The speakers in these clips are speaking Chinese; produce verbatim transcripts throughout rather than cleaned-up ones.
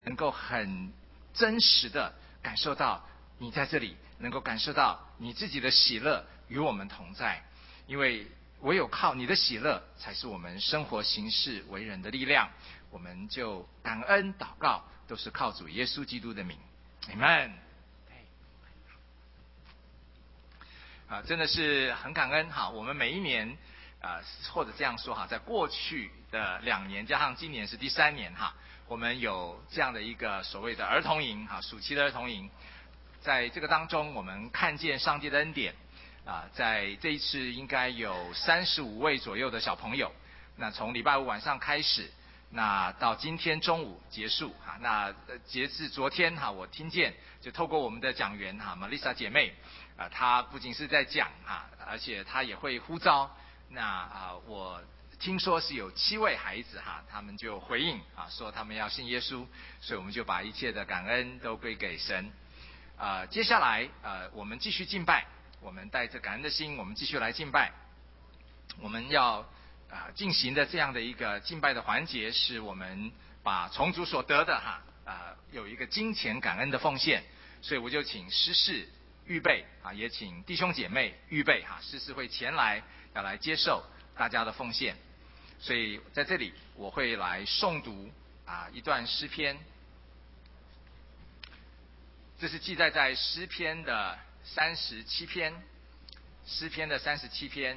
能够很真实的感受到你在这里，能够感受到你自己的喜乐与我们同在，因为唯有靠你的喜乐，才是我们生活行事为人的力量。我们就感恩祷告，都是靠主耶稣基督的名 ，Amen。啊，真的是很感恩哈！我们每一年，呃，或者这样说哈，在过去的两年加上今年是第三年哈，我们有这样的一个所谓的儿童营哈，暑期的儿童营，在这个当中，我们看见上帝的恩典啊，在这一次应该有三十五位左右的小朋友，那从礼拜五晚上开始，那到今天中午结束哈，那截至昨天哈，我听见就透过我们的讲员哈，Melissa 姐妹。啊，他不仅是在讲啊，而且他也会呼召。那啊，我听说是有七位孩子哈，他们就回应啊，说他们要信耶稣，所以我们就把一切的感恩都归给神。啊，接下来呃，我们继续敬拜，我们带着感恩的心，我们继续来敬拜。我们要啊进行的这样的一个敬拜的环节，是我们把从主所得的哈啊有一个金钱感恩的奉献，所以我就请诗事预备啊，也请弟兄姐妹预备哈，诗事会前来要来接受大家的奉献，所以在这里我会来诵读啊一段诗篇，这是记载在诗篇的三十七篇，诗篇的三十七篇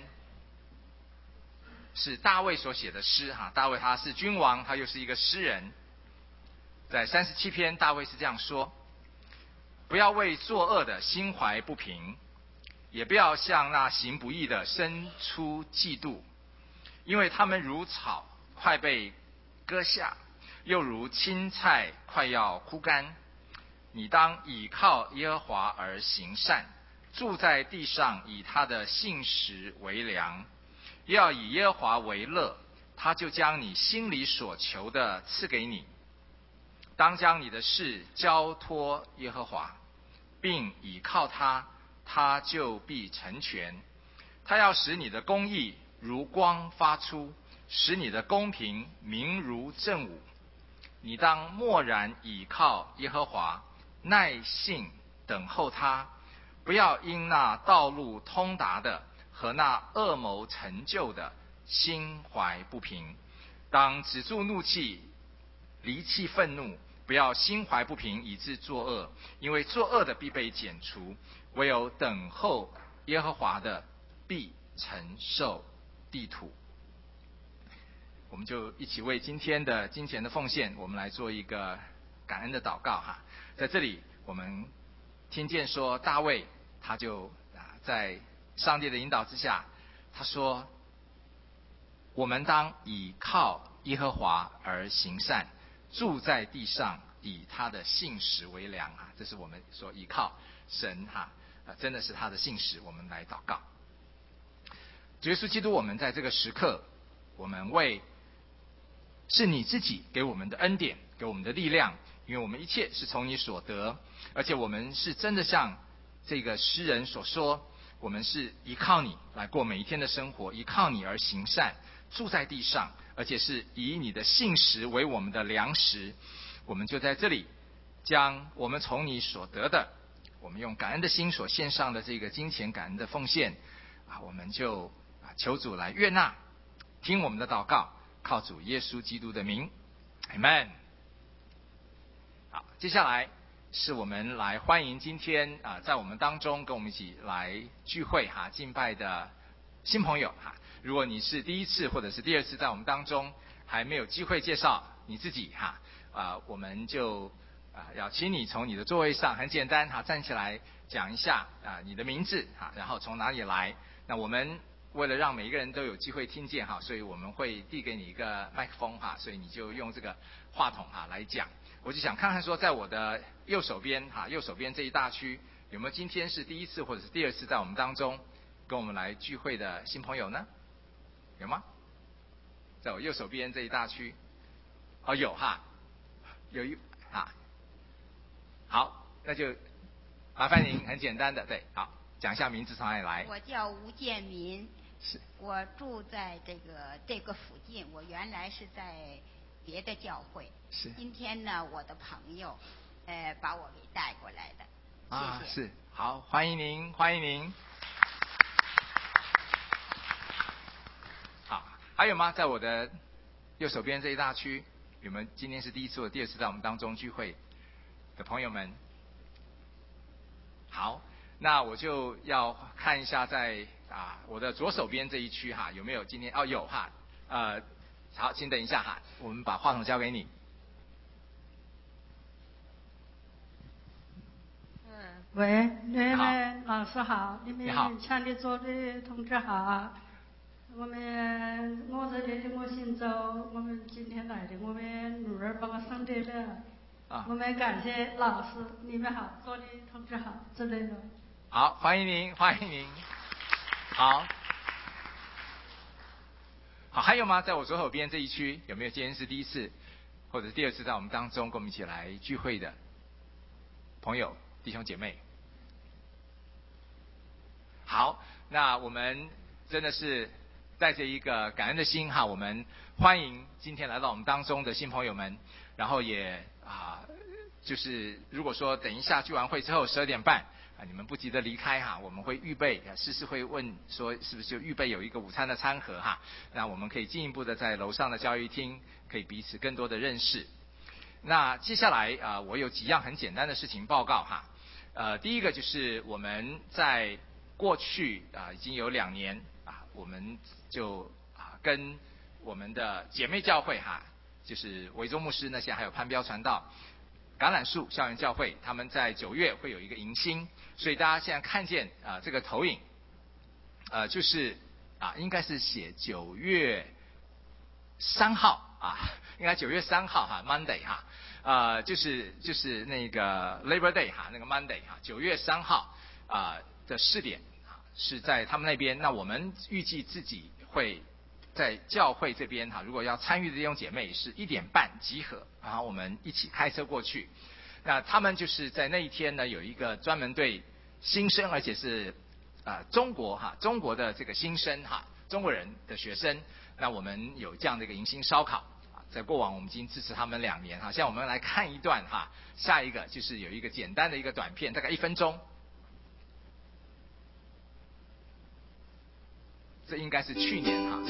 是大卫所写的诗哈，大卫他是君王，他又是一个诗人，在三十七篇大卫是这样说。不要为作恶的心怀不平，也不要向那行不义的生出嫉妒，因为他们如草快被割下，又如青菜快要枯干。你当倚靠耶和华而行善，住在地上以他的信实为粮。要以耶和华为乐，他就将你心里所求的赐给你。当将你的事交托耶和华，并倚靠他，他就必成全。他要使你的公义如光发出，使你的公平明如正午。你当默然倚靠耶和华，耐性等候他，不要因那道路通达的和那恶谋成就的心怀不平。当止住怒气，离弃愤怒，不要心怀不平以致作恶，因为作恶的必被剪除，唯有等候耶和华的必承受地土。我们就一起为今天的金钱的奉献，我们来做一个感恩的祷告哈。在这里我们听见说大卫他就啊在上帝的引导之下，他说我们当倚靠耶和华而行善，住在地上以他的信实为粮啊，这是我们所依靠神哈啊，真的是他的信实，我们来祷告。主耶稣基督，我们在这个时刻，我们为是你自己给我们的恩典，给我们的力量，因为我们一切是从你所得，而且我们是真的像这个诗人所说，我们是依靠你来过每一天的生活，依靠你而行善，住在地上，而且是以你的信实为我们的粮食。我们就在这里将我们从你所得的，我们用感恩的心所献上的这个金钱感恩的奉献啊，我们就啊求主来悦纳，听我们的祷告，靠主耶稣基督的名 Amen。 好，接下来是我们来欢迎今天啊在我们当中跟我们一起来聚会哈敬拜的新朋友哈。如果你是第一次或者是第二次在我们当中，还没有机会介绍你自己哈啊，我们就啊要请你从你的座位上很简单哈站起来讲一下啊你的名字哈，然后从哪里来。那我们为了让每一个人都有机会听见哈，所以我们会递给你一个麦克风哈，所以你就用这个话筒哈来讲。我就想看看说，在我的右手边哈，右手边这一大区有没有今天是第一次或者是第二次在我们当中跟我们来聚会的新朋友呢？有吗？在我右手边这一大区，哦有哈，有一哈，好，那就麻烦您很简单的对，好讲一下名字从哪里来。 我叫吴建民， 是我住在这个这个附近。我原来是在别的教会。 是。 今天呢，我的朋友，呃，把我给带过来的。 啊， 谢谢。 是，好，欢迎您，欢迎您。好，还有吗？在我的右手边这一大区，有没有今天是第一次或第二次在我们当中聚会的朋友们？好，那我就要看一下在啊我的左手边这一区哈，有没有今天？哦，有哈，呃，好，请等一下哈，我们把话筒交给你。 喂，那位老师好，你们强力组的同志好。我们我这里的我姓周，我们今天来的，我们女儿把我送来了。啊。我们感谢老师，你们好，组的同志好，之类的。 好，欢迎您，欢迎您。好。好，还有吗？在我左手边这一区，有没有今天是第一次或者第二次在我们当中跟我们一起来聚会的朋友、弟兄姐妹？好，那我们真的是带着一个感恩的心哈，我们欢迎今天来到我们当中的新朋友们，然后也啊，就是如果说等一下聚完会之后十二点半啊，你们不急着离开哈，我们会预备，诗诗会问说是不是就预备有一个午餐的餐盒哈，那我们可以进一步的在楼上的教育厅可以彼此更多的认识。那接下来啊，我有几样很简单的事情报告哈，呃，第一个就是我们在过去啊，已经有两年啊，我们就啊跟我们的姐妹教会哈，就是维州牧师那些还有潘彪传道、橄榄树校园教会，他们在九月会有一个迎新，所以大家现在看见啊这个投影，呃就是啊应该是写九月三号啊，应该九月三号哈 Monday 哈，呃就是就是那个 Labor Day 哈，那个 Monday 哈，九月三号啊。的试点啊是在他们那边，那我们预计自己会在教会这边哈，如果要参与的弟兄姐妹是一点半集合，然后我们一起开车过去。那他们就是在那一天呢，有一个专门对新生，而且是啊、呃、中国哈中国的这个新生哈中国人的学生，那我们有这样的一个迎新烧烤啊，在过往我们已经支持他们两年哈，现在我们来看一段哈，下一个就是有一个简单的一个短片，大概一分钟。这应该是去年哈。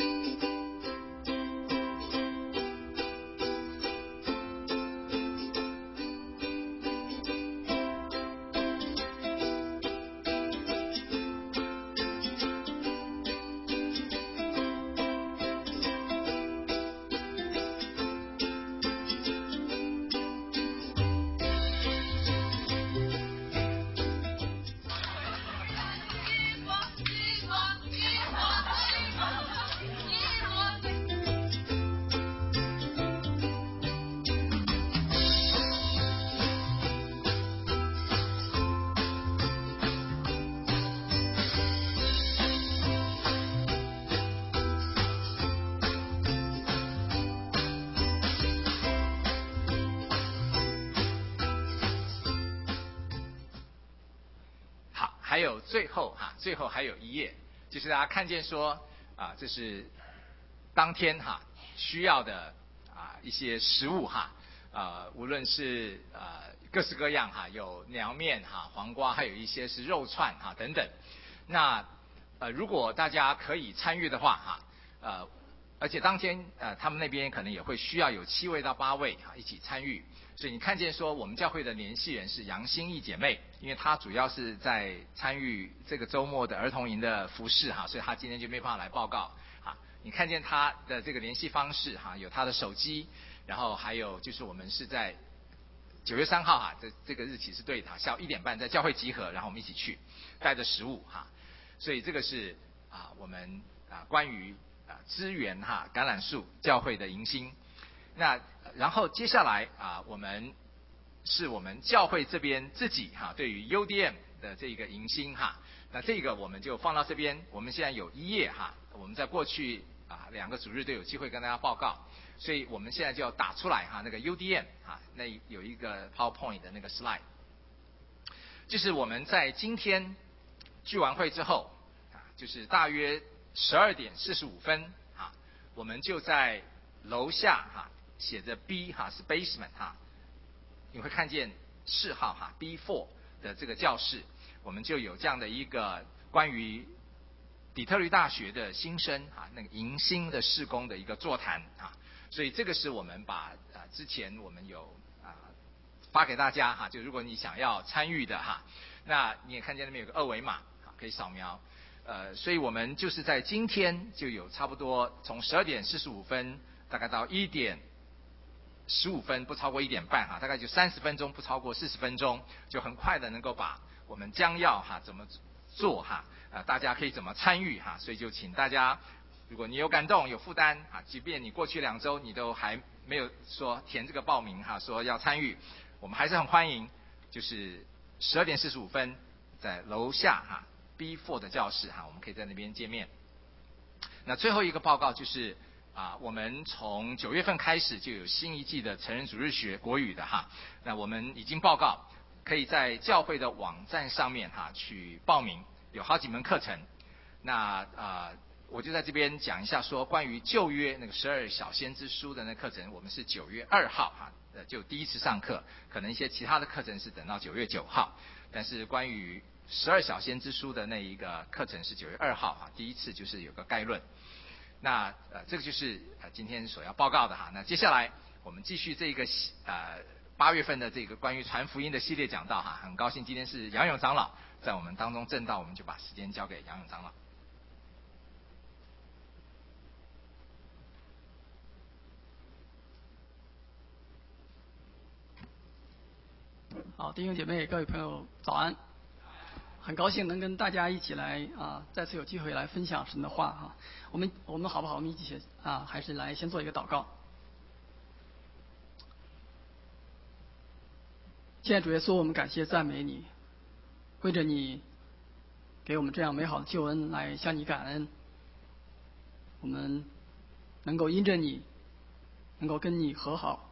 还有最后哈，最后还有一页，就是大家看见说啊，这是当天哈需要的啊一些食物哈，呃，无论是呃各式各样哈，有凉面哈、黄瓜，还有一些是肉串哈等等。那呃，如果大家可以参与的话哈，呃，而且当天呃他们那边可能也会需要有七位到八位哈一起参与。所以你看见说我们教会的联系人是杨心义姐妹，因为她主要是在参与这个周末的儿童营的服事哈，所以她今天就没办法来报告啊。你看见她的这个联系方式哈，有她的手机，然后还有就是我们是在九月三号哈，这这个日期是对的，下午一点半在教会集合，然后我们一起去带着食物哈。所以这个是啊我们啊关于啊支援哈橄榄树教会的迎新。那然后接下来啊，我们是我们教会这边自己哈，对于 U D M 的这个迎新哈，那这个我们就放到这边。我们现在有一页哈，我们在过去啊两个主日都有机会跟大家报告，所以我们现在就要打出来哈，那个 U D M 哈，那有一个 PowerPoint 的那个 slide， 就是我们在今天聚完会之后啊，就是大约十二点四十五分啊，我们就在楼下哈。 写着 B 哈是 basement 哈，你会看见室号哈 B 四 的这个教室，我们就有这样的一个关于底特律大学的新生啊，那个迎新的事工的一个座谈啊，所以这个是我们把啊之前我们有啊发给大家哈，就如果你想要参与的哈，那你也看见那边有个二维码啊，可以扫描。呃，所以我们就是在今天就有差不多从十二点四十五分大概到一点十五分，不超过一点半哈，大概就三十分钟，不超过四十分钟，就很快的能够把我们将要哈怎么做哈，呃，大家可以怎么参与哈，所以就请大家，如果你有感动有负担啊，即便你过去两周你都还没有说填这个报名哈，说要参与，我们还是很欢迎，就是十二点四十五分在楼下哈 B 四 的教室哈，我们可以在那边见面。那最后一个报告就是啊，我们从九月份开始就有新一季的成人主日学国语的哈，那我们已经报告，可以在教会的网站上面哈去报名，有好几门课程。那啊、呃，我就在这边讲一下说关于旧约那个十二小先知书的那课程，我们是九月二号哈，呃就第一次上课，可能一些其他的课程是等到九月九号，但是关于十二小先知书的那一个课程是九月二号哈，第一次就是有个概论。那呃这个就是呃今天所要报告的哈。那接下来我们继续这个呃八月份的这个关于传福音的系列讲道哈，很高兴今天是杨勇长老在我们当中证道，我们就把时间交给杨勇长老。 好，弟兄姐妹、各位朋友，早安！很高兴能跟大家一起来啊，再次有机会来分享神的话哈。我们我们好不好？我们一起啊，还是来先做一个祷告。亲爱的主耶稣，我们感谢赞美你，为着你给我们这样美好的救恩来向你感恩。我们能够因着你，能够跟你和好，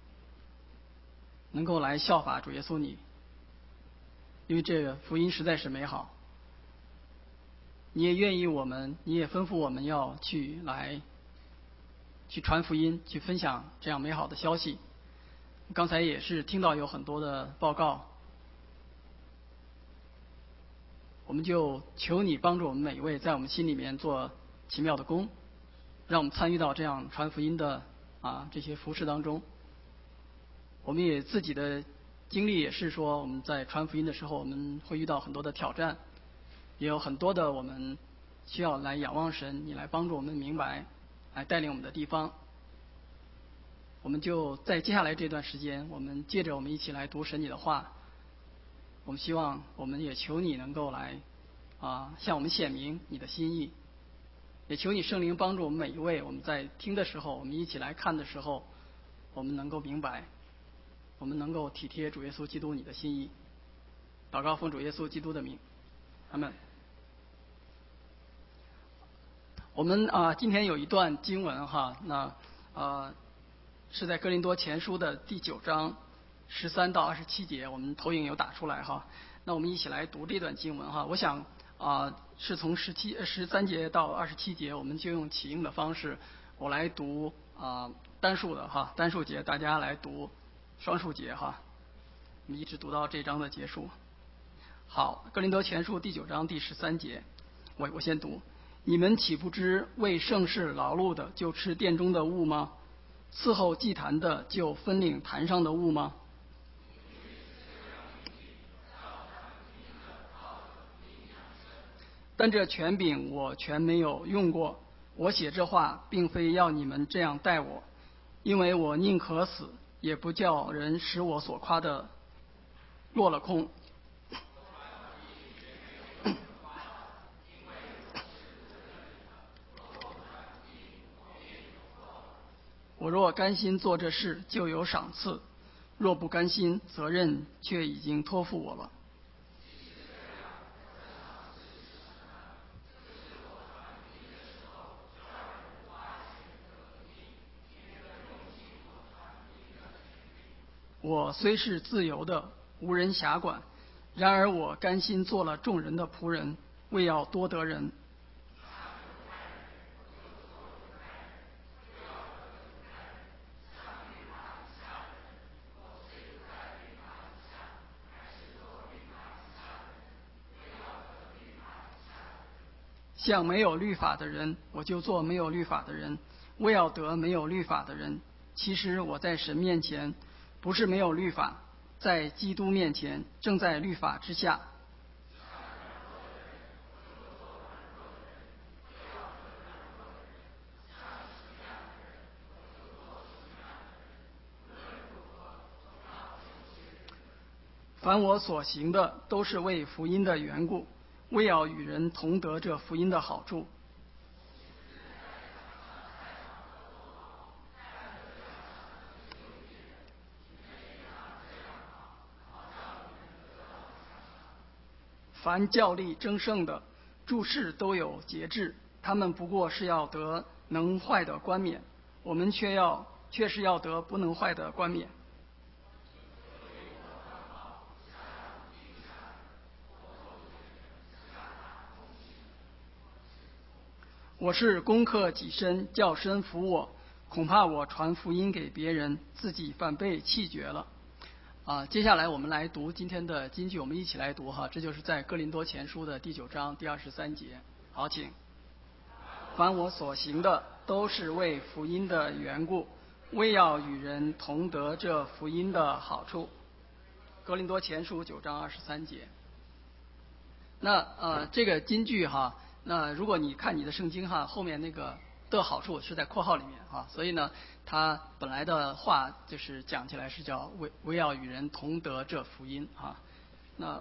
能够来效法主耶稣你。因为这个福音实在是美好，你也愿意我们，你也吩咐我们要去来去传福音，去分享这样美好的消息。刚才也是听到有很多的报告，我们就求你帮助我们每一位，在我们心里面做奇妙的工，让我们参与到这样传福音的啊这些服事当中。我们也自己的经历也是说，我们在传福音的时候，我们会遇到很多的挑战，也有很多的我们需要来仰望神，你来帮助我们明白，来带领我们的地方。我们就在接下来这段时间，我们接着我们一起来读神你的话。我们希望，我们也求你能够来啊向我们显明你的心意，也求你圣灵帮助我们每一位，我们在听的时候，我们一起来看的时候，我们能够明白。我们能够体贴主耶稣基督你的心意，祷告奉主耶稣基督的名，阿们。我们啊、呃，今天有一段经文哈，那呃是在哥林多前书的第九章十三到二十七节，我们投影有打出来哈。那我们一起来读这段经文哈。我想啊、呃，是从十七十三节到二十七节，我们就用起应的方式，我来读啊、呃、单数的哈，单数节大家来读。双数节哈，我们一直读到这章的结束。好，哥林多前书第九章第十三节，我我先读：你们岂不知为圣事劳碌的就吃殿中的物吗？伺候祭坛的就分领坛上的物吗？但这权柄我全没有用过。我写这话，并非要你们这样待我，因为我宁可死。也不叫人使我所夸的落了空。我若甘心做这事，就有赏赐；若不甘心，责任却已经托付我了。我虽是自由的，无人辖管，然而我甘心做了众人的仆人，为要多得人。 像没有律法的人，我就做没有律法的人，为要得没有律法的人。其实我在神面前不是没有律法，在基督面前正在律法之下。凡我所行的，都是为福音的缘故，为要与人同得这福音的好处。凡教力争胜的，诸事都有节制，他们不过是要得能坏的冠冕，我们却要却是要得不能坏的冠冕。我是攻克己身，叫身服我，恐怕我传福音给别人，自己反被弃绝了。啊，接下来我们来读今天的金句，我们一起来读哈，这就是在哥林多前书的第九章第二十三节。好，请。凡我所行的，都是为福音的缘故，为要与人同得这福音的好处。哥林多前书九章二十三节。那呃，这个金句哈，那如果你看你的圣经哈，后面那个的好处是在括号里面哈，所以呢，它本来的话就是讲起来是叫为为要与人同得这福音哈。那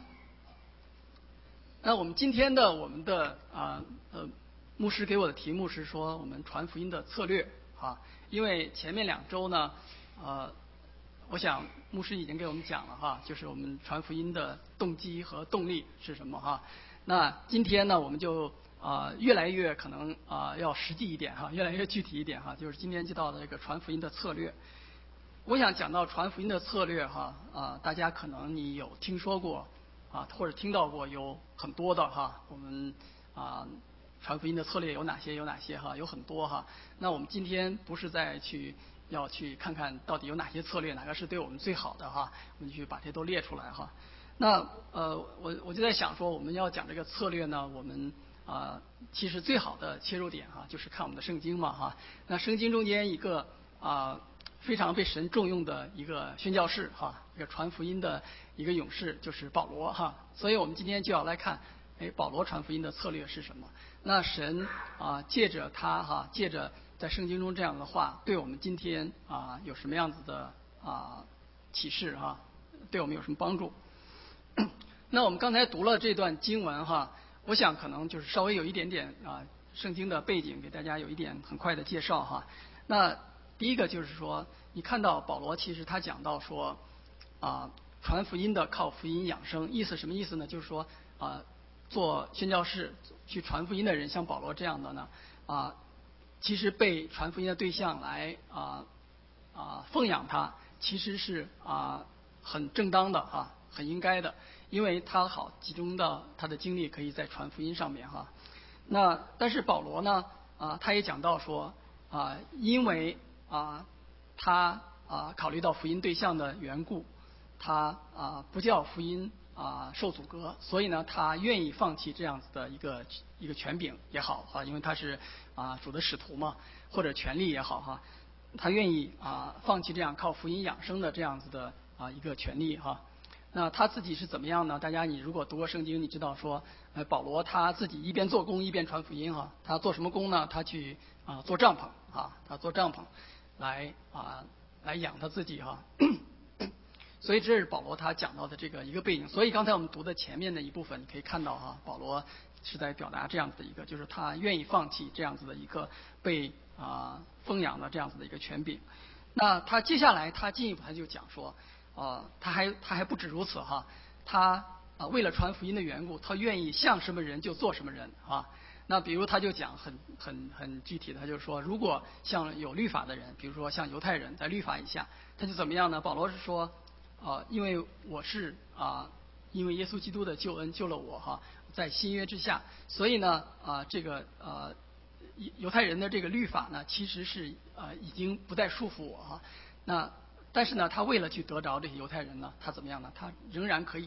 那我们今天的我们的啊 呃, 呃牧师给我的题目是说我们传福音的策略啊，因为前面两周呢呃。我想牧师已经给我们讲了哈，就是我们传福音的动机和动力是什么哈。那今天呢，我们就啊、呃、越来越可能啊、呃、要实际一点哈，越来越具体一点哈，就是今天提到的这个传福音的策略。我想讲到传福音的策略哈啊、呃，大家可能你有听说过啊，或者听到过有很多的哈，我们啊传福音的策略有哪些有哪些哈，有很多哈。那我们今天不是在去。要去看看到底有哪些策略，哪个是对我们最好的哈，我们去把这些都列出来哈。那呃，我我就在想说，我们要讲这个策略呢，我们啊、呃，其实最好的切入点哈，就是看我们的圣经嘛哈。那圣经中间一个啊、呃、非常被神重用的一个宣教士哈，一个传福音的一个勇士，就是保罗哈。所以我们今天就要来看，哎，保罗传福音的策略是什么？那神啊、呃，借着他哈，借着。在圣经中这样的话，对我们今天啊有什么样子的啊启示哈？对我们有什么帮助？那我们刚才读了这段经文哈，我想可能就是稍微有一点点啊圣经的背景，给大家有一点很快的介绍哈。那第一个就是说，你看到保罗其实他讲到说啊传福音的靠福音养生，意思什么意思呢？就是说啊做宣教士去传福音的人，像保罗这样的呢啊。其实被传福音的对象来啊啊奉养他，其实是啊很正当的哈，很应该的，因为他好集中到他的精力可以在传福音上面哈。那但是保罗呢啊他也讲到说啊因为啊他啊考虑到福音对象的缘故，他啊不叫福音啊受阻隔，所以呢他愿意放弃这样子的一个一个权柄也好哈，因为他是啊主的使徒嘛，或者权力也好哈，他愿意啊放弃这样靠福音养生的这样子的啊一个权利哈。那他自己是怎么样呢？大家你如果读过圣经，你知道说呃保罗他自己一边做工一边传福音哈。他做什么工呢？他去啊做帐篷啊，他做帐篷来啊来养他自己哈。所以这是保罗他讲到的这个一个背景。所以刚才我们读的前面的一部分，你可以看到哈，保罗是在表达这样子的一个，就是他愿意放弃这样子的一个被啊、呃、封养的这样子的一个权柄。那他接下来他进一步他就讲说，呃，他还他还不止如此哈，他啊、呃、为了传福音的缘故，他愿意像什么人就做什么人啊。那比如他就讲很很很具体的，他就说，如果像有律法的人，比如说像犹太人在律法以下，他就怎么样呢？保罗是说。啊、呃，因为我是啊、呃，因为耶稣基督的救恩救了我哈，在新约之下，所以呢啊、呃，这个呃犹太人的这个律法呢，其实是呃已经不再束缚我哈。那但是呢，他为了去得着这些犹太人呢，他怎么样呢？他仍然可以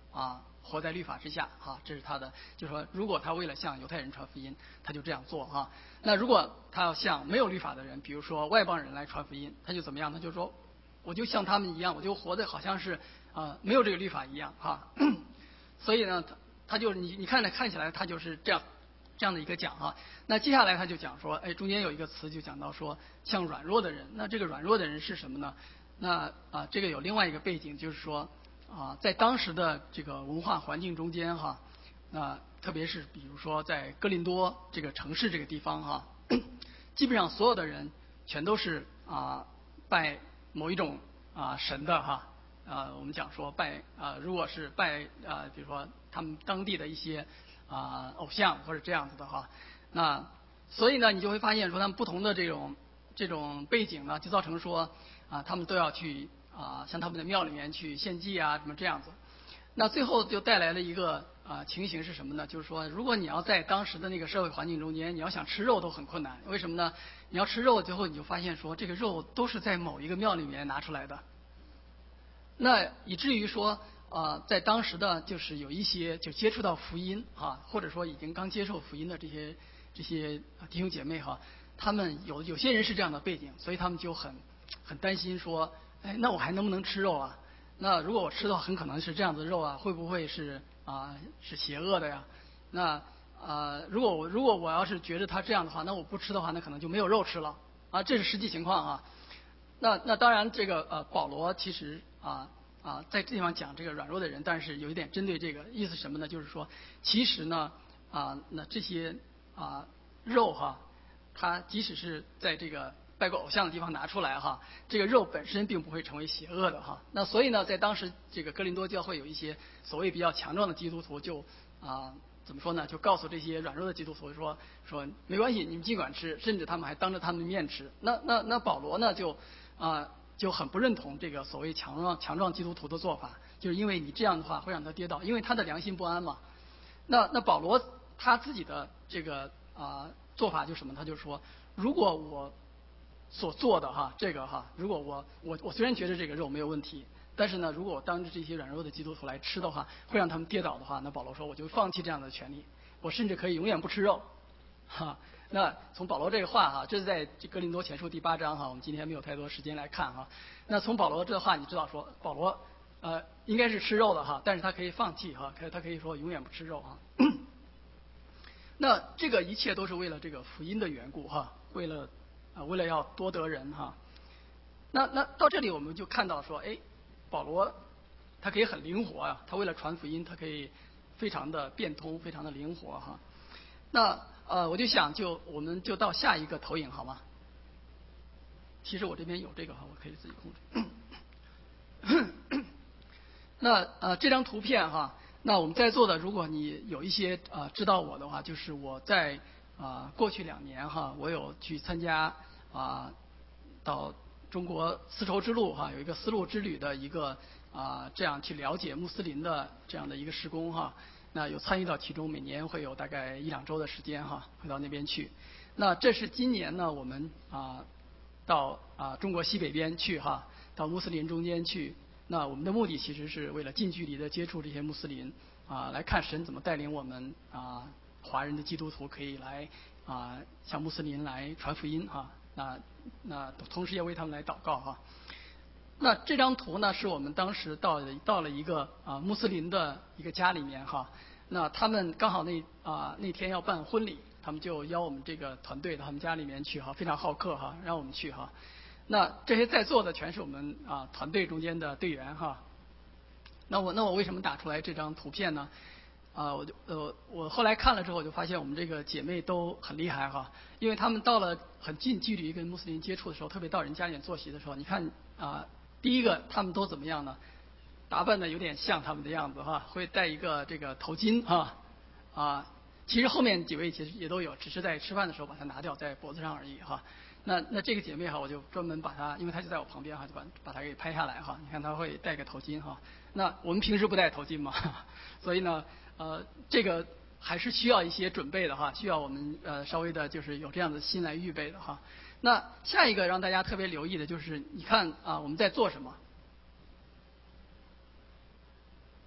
啊活在律法之下哈、啊，这是他的，就是说如果他为了向犹太人传福音，他就这样做哈、啊。那如果他要向没有律法的人，比如说外邦人来传福音，他就怎么样？他就说我就像他们一样，我就活得好像是啊没有这个律法一样哈、啊。所以呢，他他就你你看着看起来他就是这样。这样的一个讲哈，那接下来他就讲说，哎，中间有一个词就讲到说，像软弱的人，那这个软弱的人是什么呢？那啊，这个有另外一个背景，就是说啊，在当时的这个文化环境中间哈，那特别是比如说在哥林多这个城市这个地方哈，基本上所有的人全都是啊拜某一种啊神的哈，啊我们讲说拜啊，如果是拜啊，比如说他们当地的一些。啊，偶像或者这样子的哈，那所以呢，你就会发现说他们不同的这种这种背景呢，就造成说啊，他们都要去啊，向他们的庙里面去献祭啊，什么这样子。那最后就带来了一个啊情形是什么呢？就是说，如果你要在当时的那个社会环境中间，你要想吃肉都很困难。为什么呢？你要吃肉，最后你就发现说，这个肉都是在某一个庙里面拿出来的。那以至于说。啊、呃，在当时的就是有一些就接触到福音哈，或者说已经刚接受福音的这些这些弟兄姐妹哈，他们有有些人是这样的背景，所以他们就很很担心说，哎，那我还能不能吃肉啊？那如果我吃的话，很可能是这样子的肉啊，会不会是啊、呃、是邪恶的呀？那啊、呃，如果我如果我要是觉得他这样的话，那我不吃的话，那可能就没有肉吃了啊，这是实际情况啊。那那当然这个呃保罗其实啊。啊，在这地方讲这个软弱的人，但是有一点针对这个意思是什么呢？就是说，其实呢，啊，那这些啊肉哈，它即使是在这个拜过偶像的地方拿出来哈，这个肉本身并不会成为邪恶的哈。那所以呢，在当时这个哥林多教会有一些所谓比较强壮的基督徒就啊怎么说呢？就告诉这些软弱的基督徒说说没关系，你们尽管吃，甚至他们还当着他们的面吃。那那那保罗呢就啊。就很不认同这个所谓强壮强壮基督徒的做法，就是因为你这样的话会让他跌倒，因为他的良心不安嘛。那那保罗他自己的这个啊、呃、做法就是什么？他就说，如果我所做的哈这个哈，如果我我我虽然觉得这个肉没有问题，但是呢，如果我当着这些软弱的基督徒来吃的话，会让他们跌倒的话，那保罗说我就放弃这样的权利，我甚至可以永远不吃肉，哈。那从保罗这个话哈，这是在哥林多前书第八章哈，我们今天没有太多时间来看哈。那从保罗这话，你知道说保罗呃应该是吃肉的哈，但是他可以放弃哈，他他可以说永远不吃肉哈。那这个一切都是为了这个福音的缘故哈，为了啊、呃、为了要多得人哈。那那到这里我们就看到说，哎，保罗他可以很灵活啊，他为了传福音，他可以非常的变通，非常的灵活哈。那呃，我就想就我们就到下一个投影好吗？其实我这边有这个哈，我可以自己控制。那呃这张图片哈，那我们在座的，如果你有一些呃知道我的话，就是我在啊、呃、过去两年哈，我有去参加啊、呃、到中国丝绸之路哈，有一个丝路之旅的一个啊、呃、这样去了解穆斯林的这样的一个施工哈。那有参与到其中，每年会有大概一两周的时间哈，会到那边去。那这是今年呢，我们啊到啊中国西北边去哈，到穆斯林中间去。那我们的目的其实是为了近距离的接触这些穆斯林啊，来看神怎么带领我们啊华人的基督徒可以来啊向穆斯林来传福音哈。那那同时也为他们来祷告哈。那这张图呢，是我们当时到到了一个啊穆斯林的一个家里面哈。那他们刚好那啊那天要办婚礼，他们就邀我们这个团队到他们家里面去哈，非常好客哈，让我们去哈。那这些在座的全是我们啊团队中间的队员哈。那我那我为什么打出来这张图片呢？啊，我就呃我后来看了之后，我就发现我们这个姐妹都很厉害哈，因为他们到了很近距离跟穆斯林接触的时候，特别到人家里面坐席的时候，你看啊。第一个，他们都怎么样呢？打扮的有点像他们的样子哈，会戴一个这个头巾哈啊。其实后面几位其实也都有，只是在吃饭的时候把它拿掉在脖子上而已哈。那那这个姐妹哈，我就专门把她，因为她就在我旁边哈，就把把她给拍下来哈。你看她会戴个头巾哈。那我们平时不戴头巾嘛，所以呢呃这个还是需要一些准备的哈，需要我们呃稍微的就是有这样的心来预备的哈。那下一个让大家特别留意的就是，你看啊，我们在做什么？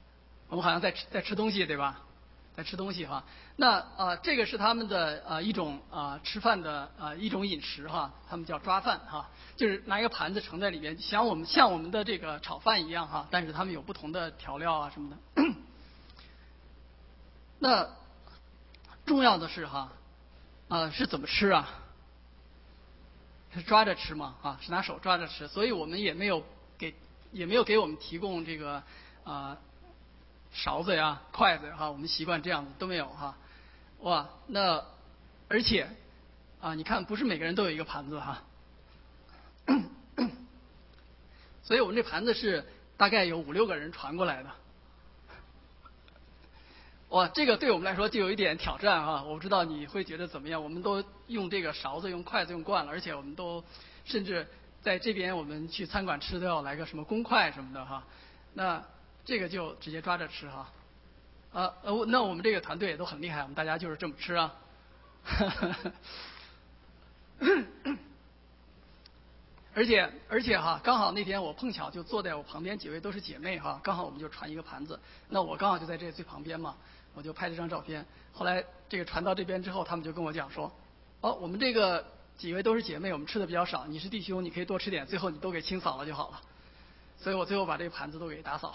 我们好像在吃在吃东西，对吧？在吃东西哈。那呃，这个是他们的呃一种啊、呃、吃饭的呃一种饮食哈，他们叫抓饭哈，就是拿一个盘子盛在里面，像我们像我们的这个炒饭一样哈，但是他们有不同的调料啊什么的。那重要的是哈，啊、呃、是怎么吃啊？是抓着吃吗？啊，是拿手抓着吃，所以我们也没有给也没有给我们提供这个啊。呃勺子呀、筷子哈，我们习惯这样子都没有哈。哇，那而且啊，你看不是每个人都有一个盘子哈，所以我们这盘子是大概有五六个人传过来的。哇，这个对我们来说就有一点挑战哈，我不知道你会觉得怎么样？我们都用这个勺子、用筷子用惯了，而且我们都甚至在这边我们去餐馆吃都要来个什么公筷什么的哈。那这个就直接抓着吃哈，啊呃，那我们这个团队也都很厉害，我们大家就是这么吃啊。而且而且哈，刚好那天我碰巧就坐在我旁边几位都是姐妹哈，刚好我们就传一个盘子，那我刚好就在这最旁边嘛，我就拍这张照片。后来这个传到这边之后，他们就跟我讲说，哦，我们这个几位都是姐妹，我们吃的比较少，你是弟兄，你可以多吃点，最后你都给清扫了就好了。所以我最后把这个盘子都给打扫了。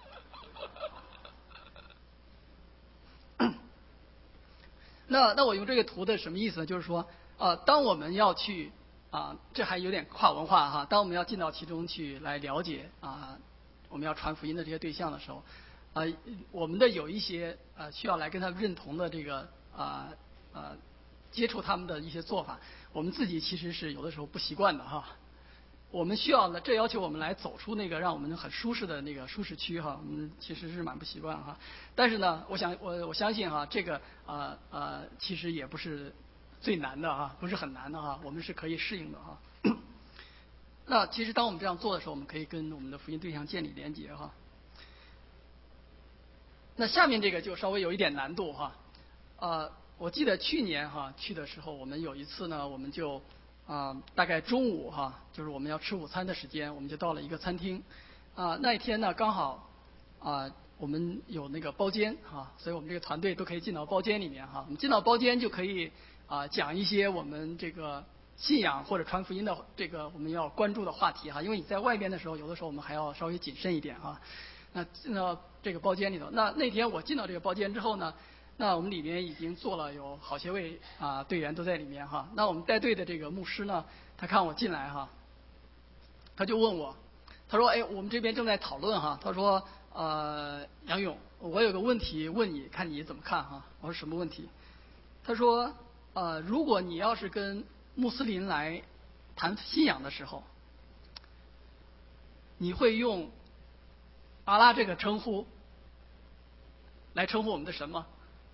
那那我用这个图的什么意思呢？就是说，呃，当我们要去啊、呃，这还有点跨文化哈。当我们要进到其中去来了解啊、呃，我们要传福音的这些对象的时候，啊、呃，我们的有一些呃需要来跟他们认同的这个啊呃, 呃接触他们的一些做法，我们自己其实是有的时候不习惯的哈。我们需要呢，这要求我们来走出那个让我们很舒适的那个舒适区哈，我们其实是蛮不习惯哈。但是呢，我想我我相信哈，这个呃呃其实也不是最难的哈，不是很难的哈，我们是可以适应的哈。那其实当我们这样做的时候，我们可以跟我们的福音对象建立连结哈。那下面这个就稍微有一点难度哈，呃，我记得去年哈去的时候，我们有一次呢，我们就。啊、呃，大概中午哈，就是我们要吃午餐的时间，我们就到了一个餐厅。啊、呃，那一天呢，刚好啊、呃，我们有那个包间哈，所以我们这个团队都可以进到包间里面哈。我们进到包间就可以啊、呃、讲一些我们这个信仰或者传福音的这个我们要关注的话题哈。因为你在外边的时候，有的时候我们还要稍微谨慎一点哈。那进到这个包间里头，那那天我进到这个包间之后呢。那我们里面已经坐了有好些位啊队员都在里面哈。那我们带队的这个牧师呢，他看我进来哈，他就问我，他说：“哎，我们这边正在讨论哈。”他说：“呃，杨勇，我有个问题问你，看你怎么看哈？”我说：“什么问题？”他说：“呃，如果你要是跟穆斯林来谈信仰的时候，你会用阿拉这个称呼来称呼我们的神吗？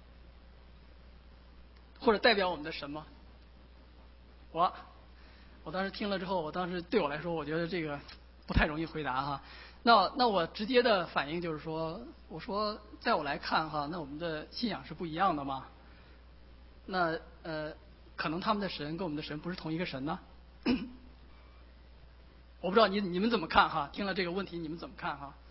或者代表我们的神吗？”我，我当时听了之后，我当时对我来说，我觉得这个不太容易回答哈。那那我直接的反应就是说，我说在我来看哈，那我们的信仰是不一样的嘛。那呃，可能他们的神跟我们的神不是同一个神呢。我不知道你你们怎么看哈？听了这个问题你们怎么看哈？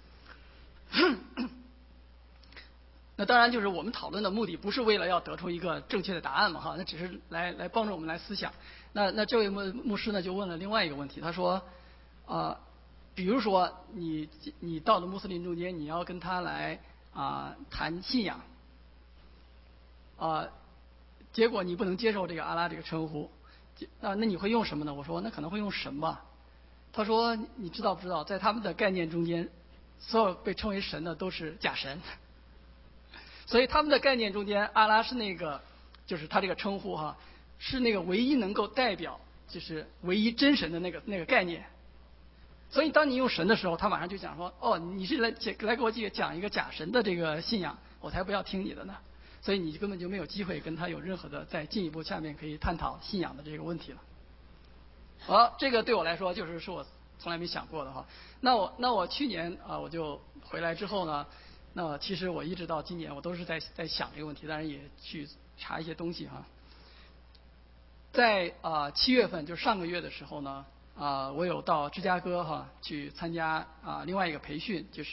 那当然就是我们讨论的目的不是为了要得出一个正确的答案嘛哈，那只是来来帮助我们来思想。那那这位牧牧师呢就问了另外一个问题，他说啊、呃，比如说你你到了穆斯林中间，你要跟他来啊、呃、谈信仰，啊、呃，结果你不能接受这个阿拉这个称呼，那那你会用什么呢？我说那可能会用神吧。他说你知道不知道，在他们的概念中间，所有被称为神的都是假神。所以他们的概念中间，阿拉是那个，就是他这个称呼哈，是那个唯一能够代表，就是唯一真神的那个那个概念。所以当你用神的时候，他马上就讲说，哦，你是来来给我讲一个假神的这个信仰，我才不要听你的呢。所以你根本就没有机会跟他有任何的再进一步下面可以探讨信仰的这个问题了。好，这个对我来说就是是我从来没想过的哈。那我那我去年啊我就回来之后呢。那其实我一直到今年，我都是在在想这个问题，当然也去查一些东西哈。在啊七月份，就上个月的时候呢，啊、呃、我有到芝加哥哈去参加啊、呃、另外一个培训，就是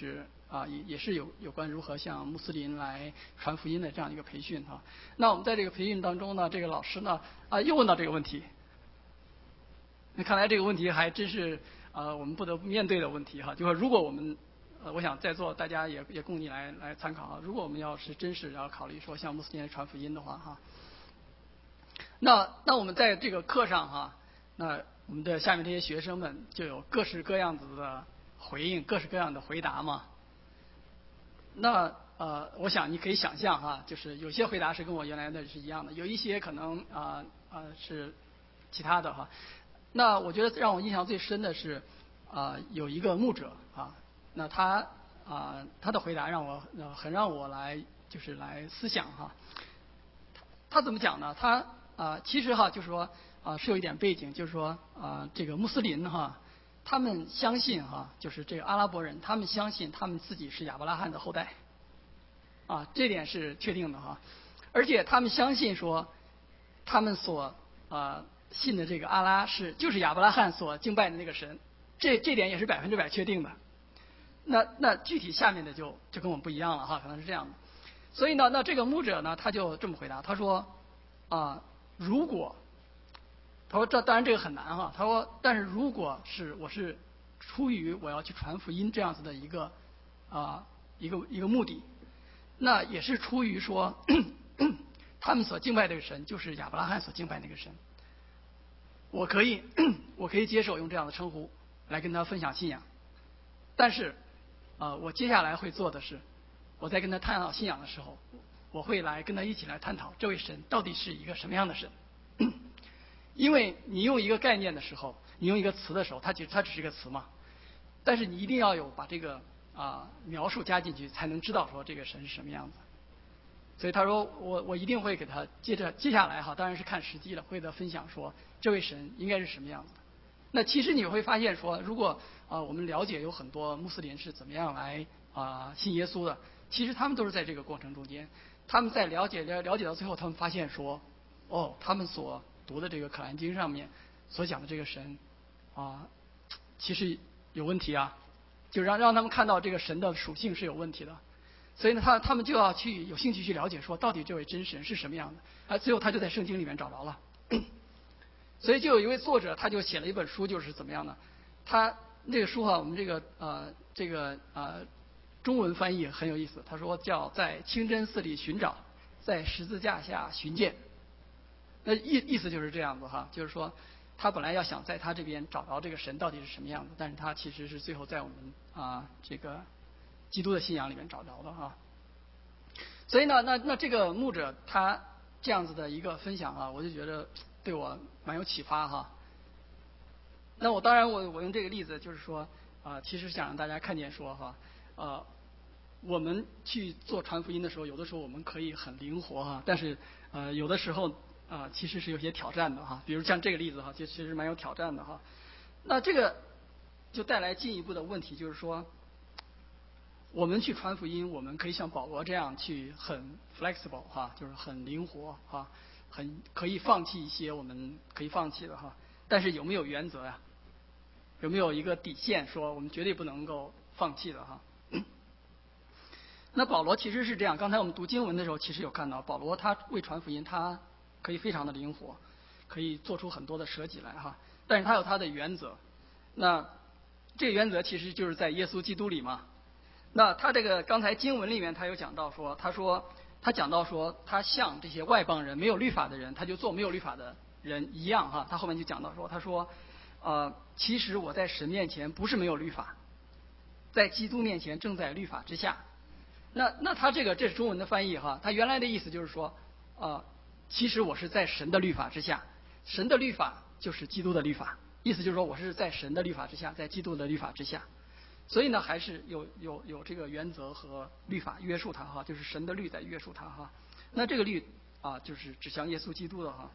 啊，也也是有有关如何向穆斯林来传福音的这样一个培训哈。那我们在这个培训当中呢，这个老师呢啊又问到这个问题。那看来这个问题还真是呃我们不得不面对的问题哈，就说如果我们呃我想在座大家也也供你来来参考啊，如果我们要是真是要考虑说向穆斯林传福音的话哈，那那我们在这个课上哈，那我们的下面这些学生们就有各式各样子的回应，各式各样的回答嘛。那呃，我想你可以想象哈，就是有些回答是跟我原来的是一样的，有一些可能啊啊、呃呃、是其他的哈。那我觉得让我印象最深的是啊、呃、有一个牧者啊，那他啊、呃、他的回答让我呃很让我来就是来思想哈。他他怎么讲呢？他啊、呃、其实哈就是说啊、呃、是有一点背景，就是说啊、呃、这个穆斯林哈。他们相信哈，就是这个阿拉伯人，他们相信他们自己是亚伯拉罕的后代，啊，这点是确定的哈。而且他们相信说，他们所呃信的这个阿拉是就是亚伯拉罕所敬拜的那个神，这这点也是百分之百确定的。那那具体下面的就就跟我们不一样了哈，可能是这样的。所以呢，那这个牧者呢，他就这么回答，他说啊，如果他说这当然这个很难哈。他说，但是如果是我是出于我要去传福音这样子的一个啊、呃、一个一个目的，那也是出于说他们所敬拜这个神就是亚伯拉罕所敬拜那个神，我可以我可以接受用这样的称呼来跟他分享信仰，但是啊、呃、我接下来会做的是，我在跟他探讨信仰的时候，我会来跟他一起来探讨这位神到底是一个什么样的神。因为你用一个概念的时候，你用一个词的时候，它其实它只是一个词嘛，但是你一定要有把这个啊、呃、描述加进去，才能知道说这个神是什么样子。所以他说我我一定会给他接着接下来哈，当然是看时机了，会的分享说这位神应该是什么样子的。那其实你会发现说，如果啊、呃、我们了解有很多穆斯林是怎么样来啊、呃、信耶稣的，其实他们都是在这个过程中间，他们在了解了了解到最后，他们发现说，哦，他们所读的这个可兰经上面所讲的这个神啊，其实有问题啊，就让让他们看到这个神的属性是有问题的，所以呢，他他们就要去有兴趣去了解说，到底这位真神是什么样的啊？最后他就在圣经里面找着了，所以就有一位作者，他就写了一本书，就是怎么样呢？他这个书哈、啊，我们这个呃这个呃中文翻译很有意思，他说叫在清真寺里寻找，在十字架下寻见。那意意思就是这样子哈，就是说他本来要想在他这边找着这个神到底是什么样子，但是他其实是最后在我们啊这个基督的信仰里面找着的哈。所以呢，那那这个牧者他这样子的一个分享啊，我就觉得对我蛮有启发哈。那我当然我我用这个例子就是说啊、呃，其实想让大家看见说哈，呃，我们去做传福音的时候，有的时候我们可以很灵活哈，但是呃有的时候啊、呃、其实是有些挑战的哈。比如像这个例子哈，就其实蛮有挑战的哈。那这个就带来进一步的问题，就是说，我们去传福音，我们可以像保罗这样去很 flexible 哈，就是很灵活哈，很可以放弃一些我们可以放弃的哈。但是有没有原则呀？有没有一个底线，说我们绝对不能够放弃的哈？那保罗其实是这样，刚才我们读经文的时候，其实有看到保罗他为传福音，他可以非常的灵活，可以做出很多的舍己来哈。但是他有他的原则，那这个原则其实就是在耶稣基督里嘛。那他这个刚才经文里面他有讲到说，他说他讲到说他像这些外邦人没有律法的人，他就做没有律法的人一样哈。他后面就讲到说，他说呃其实我在神面前不是没有律法，在基督面前正在律法之下。那那他这个这是中文的翻译哈，他原来的意思就是说呃其实我是在神的律法之下，神的律法就是基督的律法，意思就是说我是在神的律法之下，在基督的律法之下。所以呢，还是有有有这个原则和律法约束他哈，就是神的律在约束他哈。那这个律啊，就是指向耶稣基督的哈。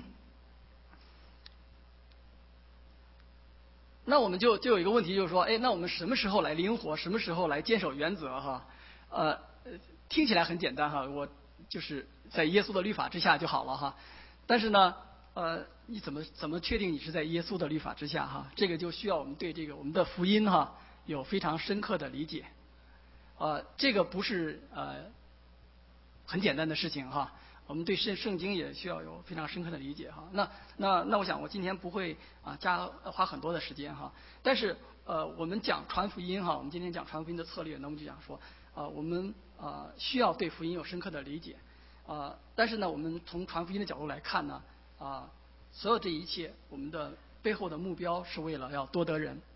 那我们就就有一个问题，就是说，哎，那我们什么时候来灵活，什么时候来坚守原则哈？呃，听起来很简单哈，我就是在耶稣的律法之下就好了哈。但是呢，呃，你怎么怎么确定你是在耶稣的律法之下哈？这个就需要我们对这个我们的福音哈有非常深刻的理解呃，这个不是呃很简单的事情哈。我们对圣圣经也需要有非常深刻的理解哈。那那那我想我今天不会啊加花很多的时间哈。但是呃我们讲传福音哈，我们今天讲传福音的策略，那我们就讲说啊、呃、我们啊、呃、需要对福音有深刻的理解啊、呃。但是呢，我们从传福音的角度来看呢啊、呃，所有这一切我们的背后的目标是为了要多得人。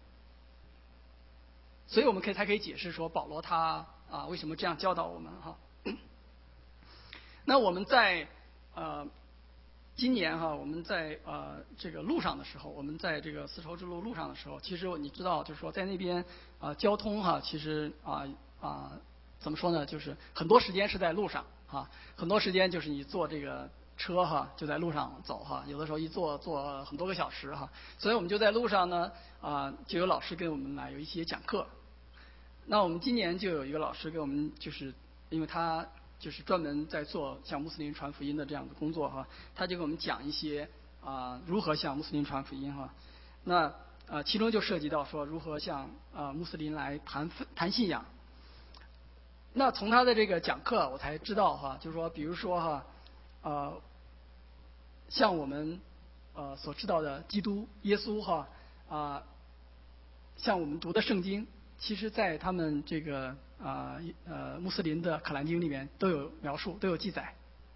所以我们可以才可以解释说保罗他啊为什么这样教导我们哈。那我们在呃今年哈，我们在呃这个路上的时候，我们在这个丝绸之路路上的时候，其实你知道，就是说在那边啊、呃、交通哈，其实啊啊、呃、怎么说呢，就是很多时间是在路上哈，很多时间就是你坐这个车哈，就在路上走哈，有的时候一坐坐很多个小时哈，所以我们就在路上呢啊、呃、就有老师给我们来有一些讲课。那我们今年就有一个老师给我们，就是因为他就是专门在做向穆斯林传福音的这样的工作哈，他就给我们讲一些啊、呃、如何向穆斯林传福音哈。那啊、呃、其中就涉及到说如何向啊、呃、穆斯林来谈谈信仰。那从他的这个讲课我才知道哈，就是说比如说哈呃像我们呃所知道的基督耶稣哈啊、呃、像我们读的圣经。其实，在他们这个啊 呃, 呃穆斯林的可兰经里面都有描述，都有记载。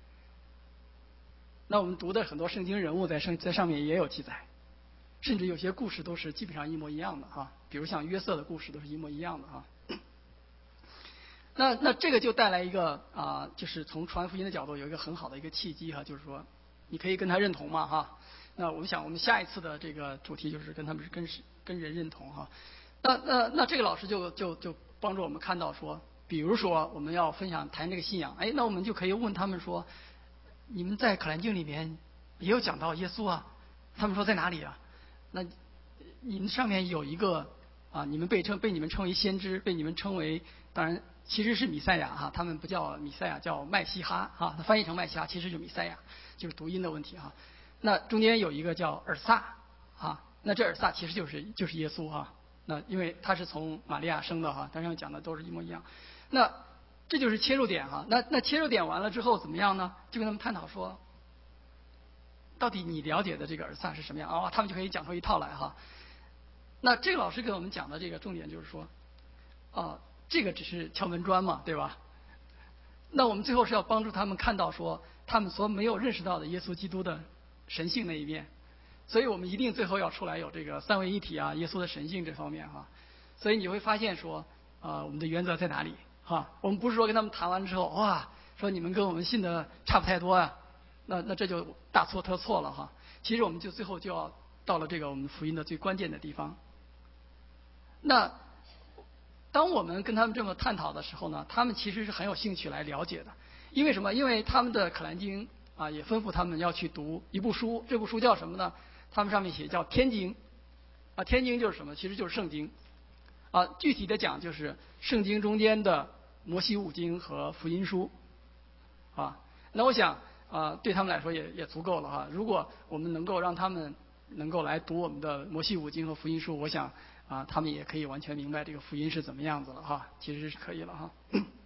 那我们读的很多圣经人物在上在上面也有记载，甚至有些故事都是基本上一模一样的哈，比如像约瑟的故事都是一模一样的哈。那那这个就带来一个啊、呃，就是从传福音的角度有一个很好的一个契机哈，就是说你可以跟他认同嘛哈。那我们想，我们下一次的这个主题就是跟他们跟跟人认同哈。那那那这个老师就就就帮助我们看到说，比如说我们要分享谈这个信仰，哎，那我们就可以问他们说，你们在可兰经里面也有讲到耶稣啊？他们说在哪里啊？那你们上面有一个啊，你们被称被你们称为先知，被你们称为当然其实是米赛亚哈，他们不叫米赛亚，叫麦西哈哈，他翻译成麦西哈，其实就是米赛亚，就是读音的问题哈。那中间有一个叫尔撒啊，那这尔撒其实就是就是耶稣哈。那因为他是从玛利亚生的哈，他上面讲的都是一模一样。那这就是切入点哈。那那切入点完了之后怎么样呢？就跟他们探讨说，到底你了解的这个尔撒是什么样啊、哦？他们就可以讲出一套来哈。那这个老师给我们讲的这个重点就是说，啊、呃，这个只是敲门砖嘛，对吧？那我们最后是要帮助他们看到说，他们所没有认识到的耶稣基督的神性那一面。所以我们一定最后要出来有这个三位一体啊，耶稣的神性这方面哈。所以你会发现说，啊、呃，我们的原则在哪里哈？我们不是说跟他们谈完之后，哇，说你们跟我们信的差不太多啊，那那这就大错特错了哈。其实我们就最后就要到了这个我们福音的最关键的地方。那当我们跟他们这么探讨的时候呢，他们其实是很有兴趣来了解的。因为什么？因为他们的可兰经啊也吩咐他们要去读一部书，这部书叫什么呢？他们上面写叫天经，啊，天经就是什么？其实就是圣经，啊，具体的讲就是圣经中间的摩西五经和福音书，啊，那我想啊，对他们来说也也足够了哈。如果我们能够让他们能够来读我们的摩西五经和福音书，我想啊，他们也可以完全明白这个福音是怎么样子了哈，其实是可以了哈。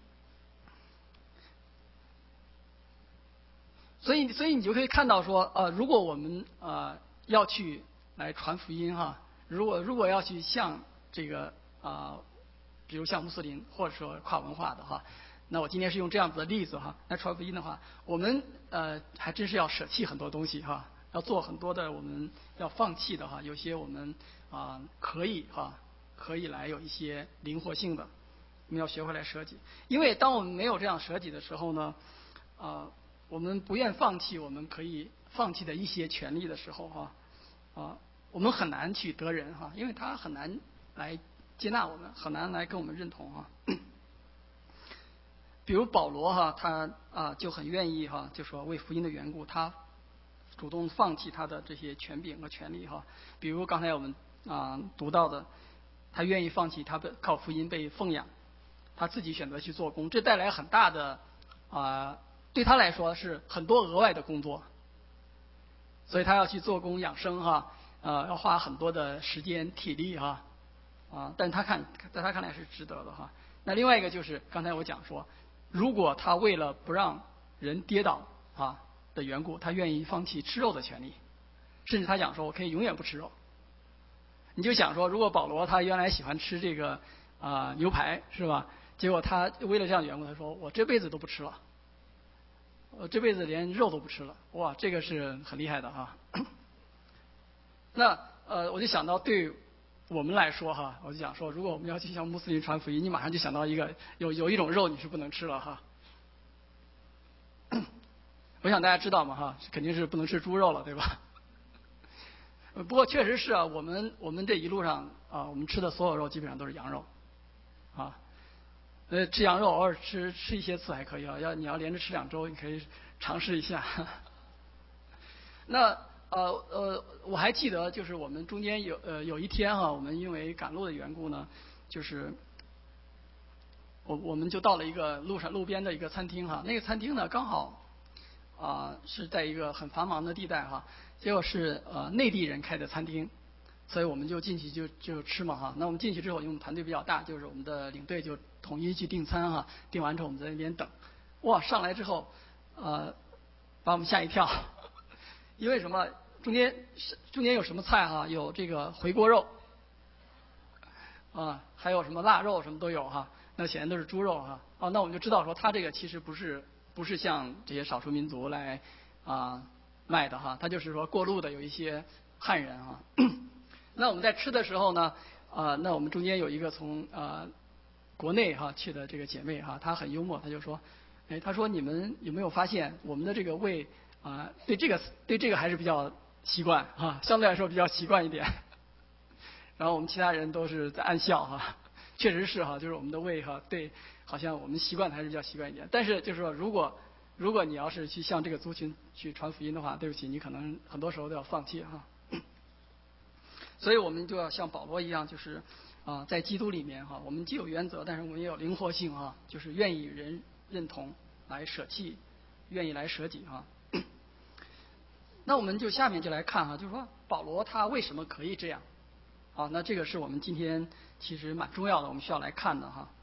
所以，所以你就可以看到说，呃，如果我们呃。要去来传福音哈，如果如果要去向这个啊、呃，比如像穆斯林或者说跨文化的哈，那我今天是用这样子的例子哈来传福音的话，我们呃还真是要舍弃很多东西哈，要做很多的我们要放弃的哈，有些我们啊、呃、可以哈可以来有一些灵活性的，我们要学会来舍己，因为当我们没有这样舍己的时候呢，啊、呃、我们不愿放弃我们可以放弃的一些权利的时候哈。啊，我们很难去得人哈，因为他很难来接纳我们，很难来跟我们认同哈。比如保罗哈，他啊就很愿意哈，就说为福音的缘故，他主动放弃他的这些权柄和权利哈。比如刚才我们啊读到的，他愿意放弃他被靠福音被奉养，他自己选择去做工，这带来很大的啊，对他来说是很多额外的工作。所以他要去做工养生哈，呃，要花很多的时间体力哈，啊，但他看在他看来是值得的哈。 那另外一个就是刚才我讲说，如果他为了不让人跌倒啊的缘故，他愿意放弃吃肉的权利，甚至他讲说我可以永远不吃肉。你就想说，如果保罗他原来喜欢吃这个啊、呃、牛排是吧？结果他为了这样的缘故，他说我这辈子都不吃了，我这辈子连肉都不吃了。哇，这个是很厉害的哈。那呃，我就想到对我们来说哈，我就想说，如果我们要去向穆斯林传福音，你马上就想到一个有有一种肉你是不能吃了哈。我想大家知道嘛哈，肯定是不能吃猪肉了，对吧？不过确实是啊，我们我们这一路上啊，我们吃的所有肉基本上都是羊肉，啊，呃，吃羊肉偶尔吃吃一些次还可以啊，要你要连着吃两周，你可以尝试一下。那呃呃，我还记得就是我们中间有呃有一天哈、啊，我们因为赶路的缘故呢，就是我我们就到了一个路上路边的一个餐厅哈、啊，那个餐厅呢刚好啊、呃、是在一个很繁忙的地带哈、啊。结果是呃内地人开的餐厅，所以我们就进去就就吃嘛哈。那我们进去之后，因为我们团队比较大，就是我们的领队就统一去订餐哈。订完之后我们在那边等，哇，上来之后呃把我们吓一跳，因为什么？中间中间有什么菜哈？有这个回锅肉啊，还有什么腊肉什么都有哈。那显然都是猪肉哈。哦，那我们就知道说他这个其实不是不是像这些少数民族来啊。卖的哈，他就是说过路的有一些汉人啊。那我们在吃的时候呢，啊、呃，那我们中间有一个从呃国内哈去的这个姐妹哈，她很幽默，她就说，哎，她说你们有没有发现我们的这个胃啊、呃，对这个对这个还是比较习惯哈，相对来说比较习惯一点。然后我们其他人都是在暗笑哈，确实是哈，就是我们的胃哈，对，好像我们习惯还是比较习惯一点。但是就是说如果如果你要是去向这个族群去传福音的话，对不起，你可能很多时候都要放弃哈。所以我们就要像保罗一样，就是啊、呃，在基督里面哈，我们既有原则，但是我们也有灵活性哈，就是愿意人认同来舍弃，愿意来舍己哈。那我们就下面就来看哈，就是说保罗他为什么可以这样？好，那这个是我们今天其实蛮重要的，我们需要来看的哈。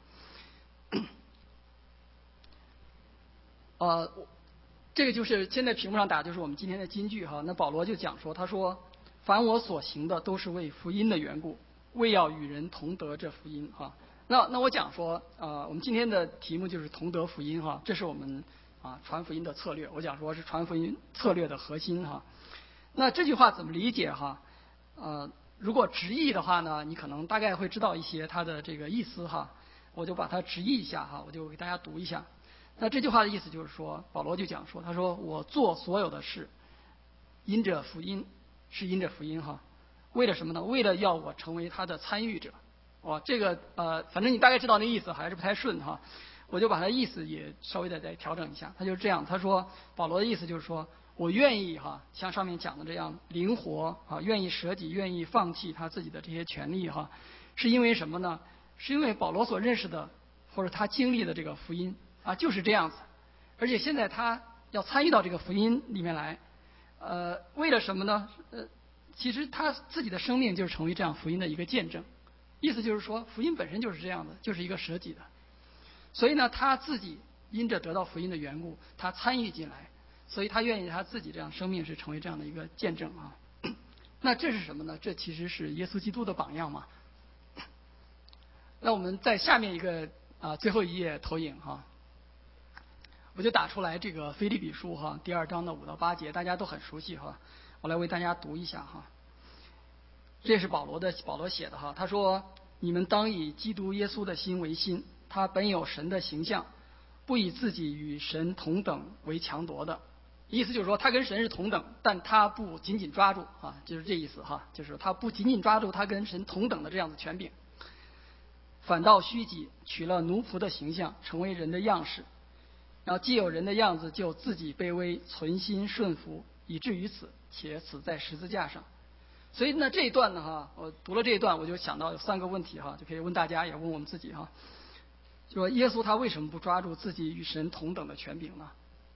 呃，这个就是现在屏幕上打，就是我们今天的金句哈。那保罗就讲说，他说：“凡我所行的，都是为福音的缘故，为要与人同得这福音。”哈，那那我讲说，呃，我们今天的题目就是同得福音哈，这是我们啊传福音的策略。我讲说是传福音策略的核心哈。那这句话怎么理解哈？呃，如果直译的话呢，你可能大概会知道一些它的这个意思哈。我就把它直译一下哈，我就给大家读一下。那这句话的意思就是说，保罗就讲说，他说我做所有的事，因着福音，是因着福音哈，为了什么呢？为了要我成为他的参与者。哇，这个呃，反正你大概知道那意思，还是不太顺哈。我就把他意思也稍微的再调整一下。他就是这样，他说保罗的意思就是说我愿意哈，像上面讲的这样灵活啊，愿意舍己，愿意放弃他自己的这些权利哈，是因为什么呢？是因为保罗所认识的或者他经历的这个福音。啊，就是这样子，而且现在他要参与到这个福音里面来，呃，为了什么呢？呃，其实他自己的生命就是成为这样福音的一个见证，意思就是说，福音本身就是这样的，就是一个舍己的，所以呢，他自己因着得到福音的缘故，他参与进来，所以他愿意他自己这样生命是成为这样的一个见证啊。那这是什么呢？这其实是耶稣基督的榜样嘛。那我们在下面一个啊最后一页投影哈。我就打出来这个腓立比书哈，第二章的五到八节，大家都很熟悉哈。我来为大家读一下哈。这是保罗的保罗写的哈，他说：“你们当以基督耶稣的心为心，他本有神的形象，不以自己与神同等为强夺的。”意思就是说，他跟神是同等，但他不紧紧抓住啊，就是这意思哈，就是他不紧紧抓住他跟神同等的这样的权柄，反倒虚己，取了奴仆的形象，成为人的样式。然后既有人的样子，就自己卑微，存心顺服，以至于此，且死在十字架上。所以呢，这一段呢哈，我读了这一段，我就想到有三个问题哈，就可以问大家，也问我们自己哈。就说耶稣他为什么不抓住自己与神同等的权柄呢？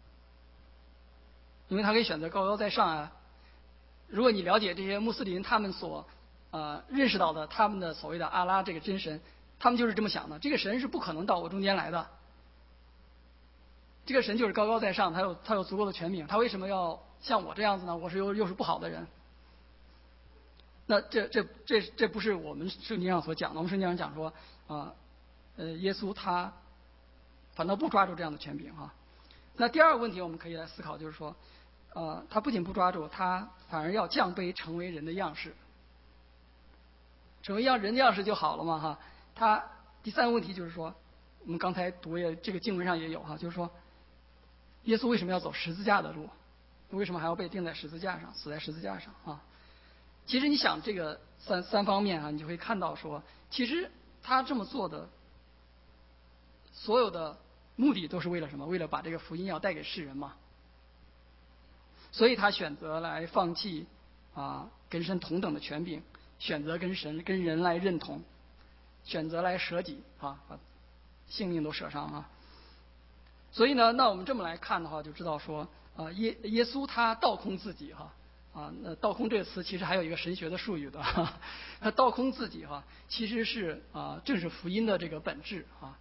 因为他可以选择高高在上啊。如果你了解这些穆斯林他们所呃认识到的他们的所谓的阿拉这个真神， 他们就是这么想的，这个神是不可能到我中间来的。这个神就是高高在上，他有他有足够的权柄，他为什么要像我这样子呢？我是又又是不好的人。那这这这这不是我们圣经上所讲的，我们圣经上讲说啊，呃，耶稣他反倒不抓住这样的权柄哈。那第二个问题我们可以来思考，就是说，呃，他不仅不抓住，他反而要降卑成为人的样式，成为样人的样式就好了嘛哈。他第三个问题就是说，我们刚才读也这个经文上也有哈，就是说，耶稣为什么要走十字架的路？为什么还要被钉在十字架上，死在十字架上啊？其实你想这个三三方面啊，你就会看到说，其实他这么做的所有的目的都是为了什么？为了把这个福音要带给世人嘛。所以他选择来放弃啊跟神同等的权柄，选择跟神跟人来认同，选择来舍己啊，把性命都舍上啊。所以呢，那我们这么来看的话，就知道说啊耶耶稣他倒空自己哈。啊，那倒空这个词其实还有一个神学的术语的，哈他倒空自己哈，其实是啊，正是福音的这个本质啊。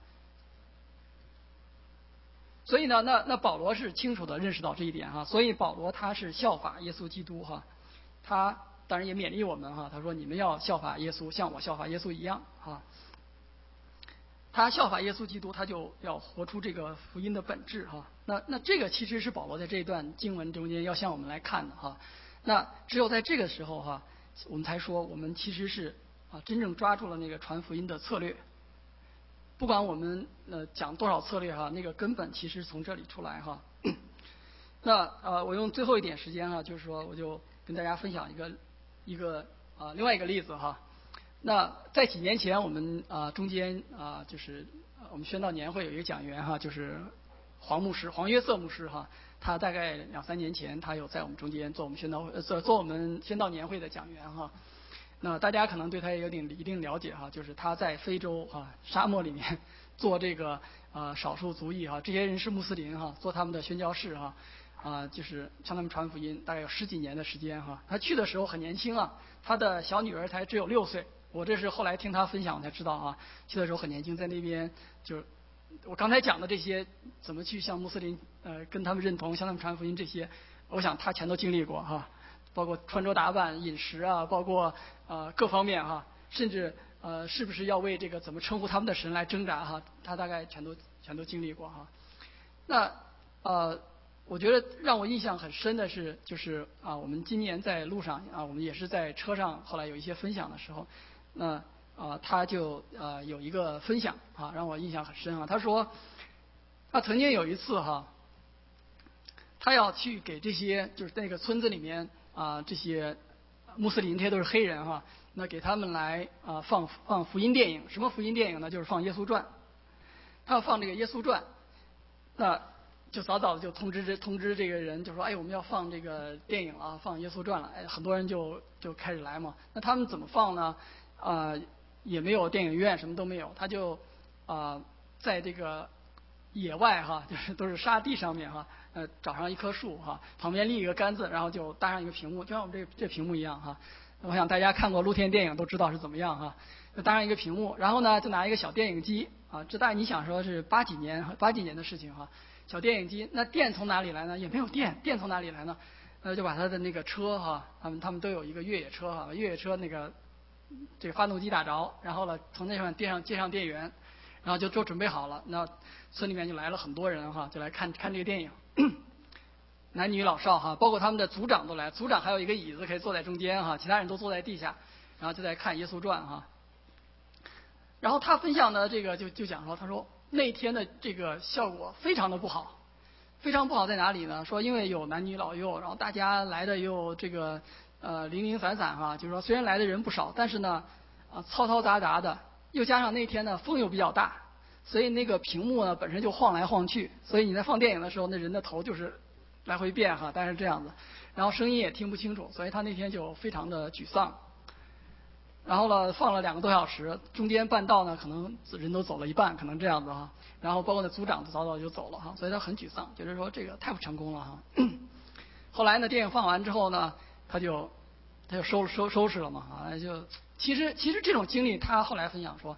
所以呢，那那保罗是清楚的认识到这一点哈，所以保罗他是效法耶稣基督哈，他当然也勉励我们哈，他说你们要效法耶稣，像我效法耶稣一样哈。他效法耶稣基督，他就要活出这个福音的本质哈。那那这个其实是保罗在这一段经文中间要向我们来看的哈。那只有在这个时候哈，我们才说我们其实是啊真正抓住了那个传福音的策略。不管我们呃讲多少策略哈，那个根本其实从这里出来哈。那呃我用最后一点时间哈，就是说我就跟大家分享一个一个啊另外一个例子哈。那在几年前我们啊中间啊就是我们宣道年会有一个讲员哈，就是黄牧师黄约瑟牧师哈。他大概两三年前，他有在我们中间做我们宣道呃做做我们宣道年会的讲员哈。那大家可能对他也有点一定了解哈，就是他在非洲哈沙漠里面做这个呃少数族裔哈，这些人是穆斯林哈，做他们的宣教士哈啊，就是向他们传福音，大概有十几年的时间哈。他去的时候很年轻啊，他的小女儿才只有六岁，我这是后来听他分享我才知道啊，去的时候很年轻，在那边就。我刚才讲的这些，怎么去向穆斯林呃跟他们认同，向他们传福音这些，我想他全都经历过哈，包括穿着打扮、饮食啊，包括呃各方面哈，甚至呃是不是要为这个怎么称呼他们的神来挣扎哈，他大概全都全都经历过哈。那呃，我觉得让我印象很深的是，就是啊，我们今年在路上啊，我们也是在车上，后来有一些分享的时候，那。啊，他就呃有一个分享啊，让我印象很深啊。他说，他曾经有一次哈，他要去给这些就是那个村子里面啊这些穆斯林，这些都是黑人哈，那给他们来啊放放福音电影。什么福音电影呢？就是放《耶稣传》。他要放这个《耶稣传》，那就早早的就通知这通知这个人，就说哎我们要放这个电影了，放《耶稣传》了。哎，很多人就就开始来嘛。那他们怎么放呢？啊。也没有电影院，什么都没有，他就啊、呃、在这个野外哈，就是都是沙地上面哈，呃找上一棵树哈，旁边立一个杆子，然后就搭上一个屏幕，就像我们这这屏幕一样哈。我想大家看过露天电影都知道是怎么样哈，就搭上一个屏幕，然后呢就拿一个小电影机啊，这大概你想说是八几年八几年的事情哈，小电影机，那电从哪里来呢？也没有电，电从哪里来呢？呃就把他的那个车哈，他们他们都有一个越野车哈，越野车那个。这个发动机打着，然后呢，从那上电上接上电源，然后就都准备好了。那村里面就来了很多人哈，就来看看这个电影，男女老少哈，包括他们的组长都来，组长还有一个椅子可以坐在中间哈，其他人都坐在地下，然后就在看《耶稣传》哈。然后他分享的这个就就讲说，他说那天的这个效果非常的不好，非常不好在哪里呢？说因为有男女老幼，然后大家来的又这个。呃，零零散散哈，就是说虽然来的人不少，但是呢，啊嘈嘈杂杂的，又加上那天呢风又比较大，所以那个屏幕呢本身就晃来晃去，所以你在放电影的时候，那人的头就是来回变哈，大概是这样子，然后声音也听不清楚，所以他那天就非常的沮丧。然后呢，放了两个多小时，中间半道呢可能人都走了一半，可能这样子哈，然后包括那组长早早就走了哈，所以他很沮丧，觉得说这个太不成功了哈。后来呢，电影放完之后呢。他就他就收收收拾了嘛啊，就其实其实这种经历，他后来分享说，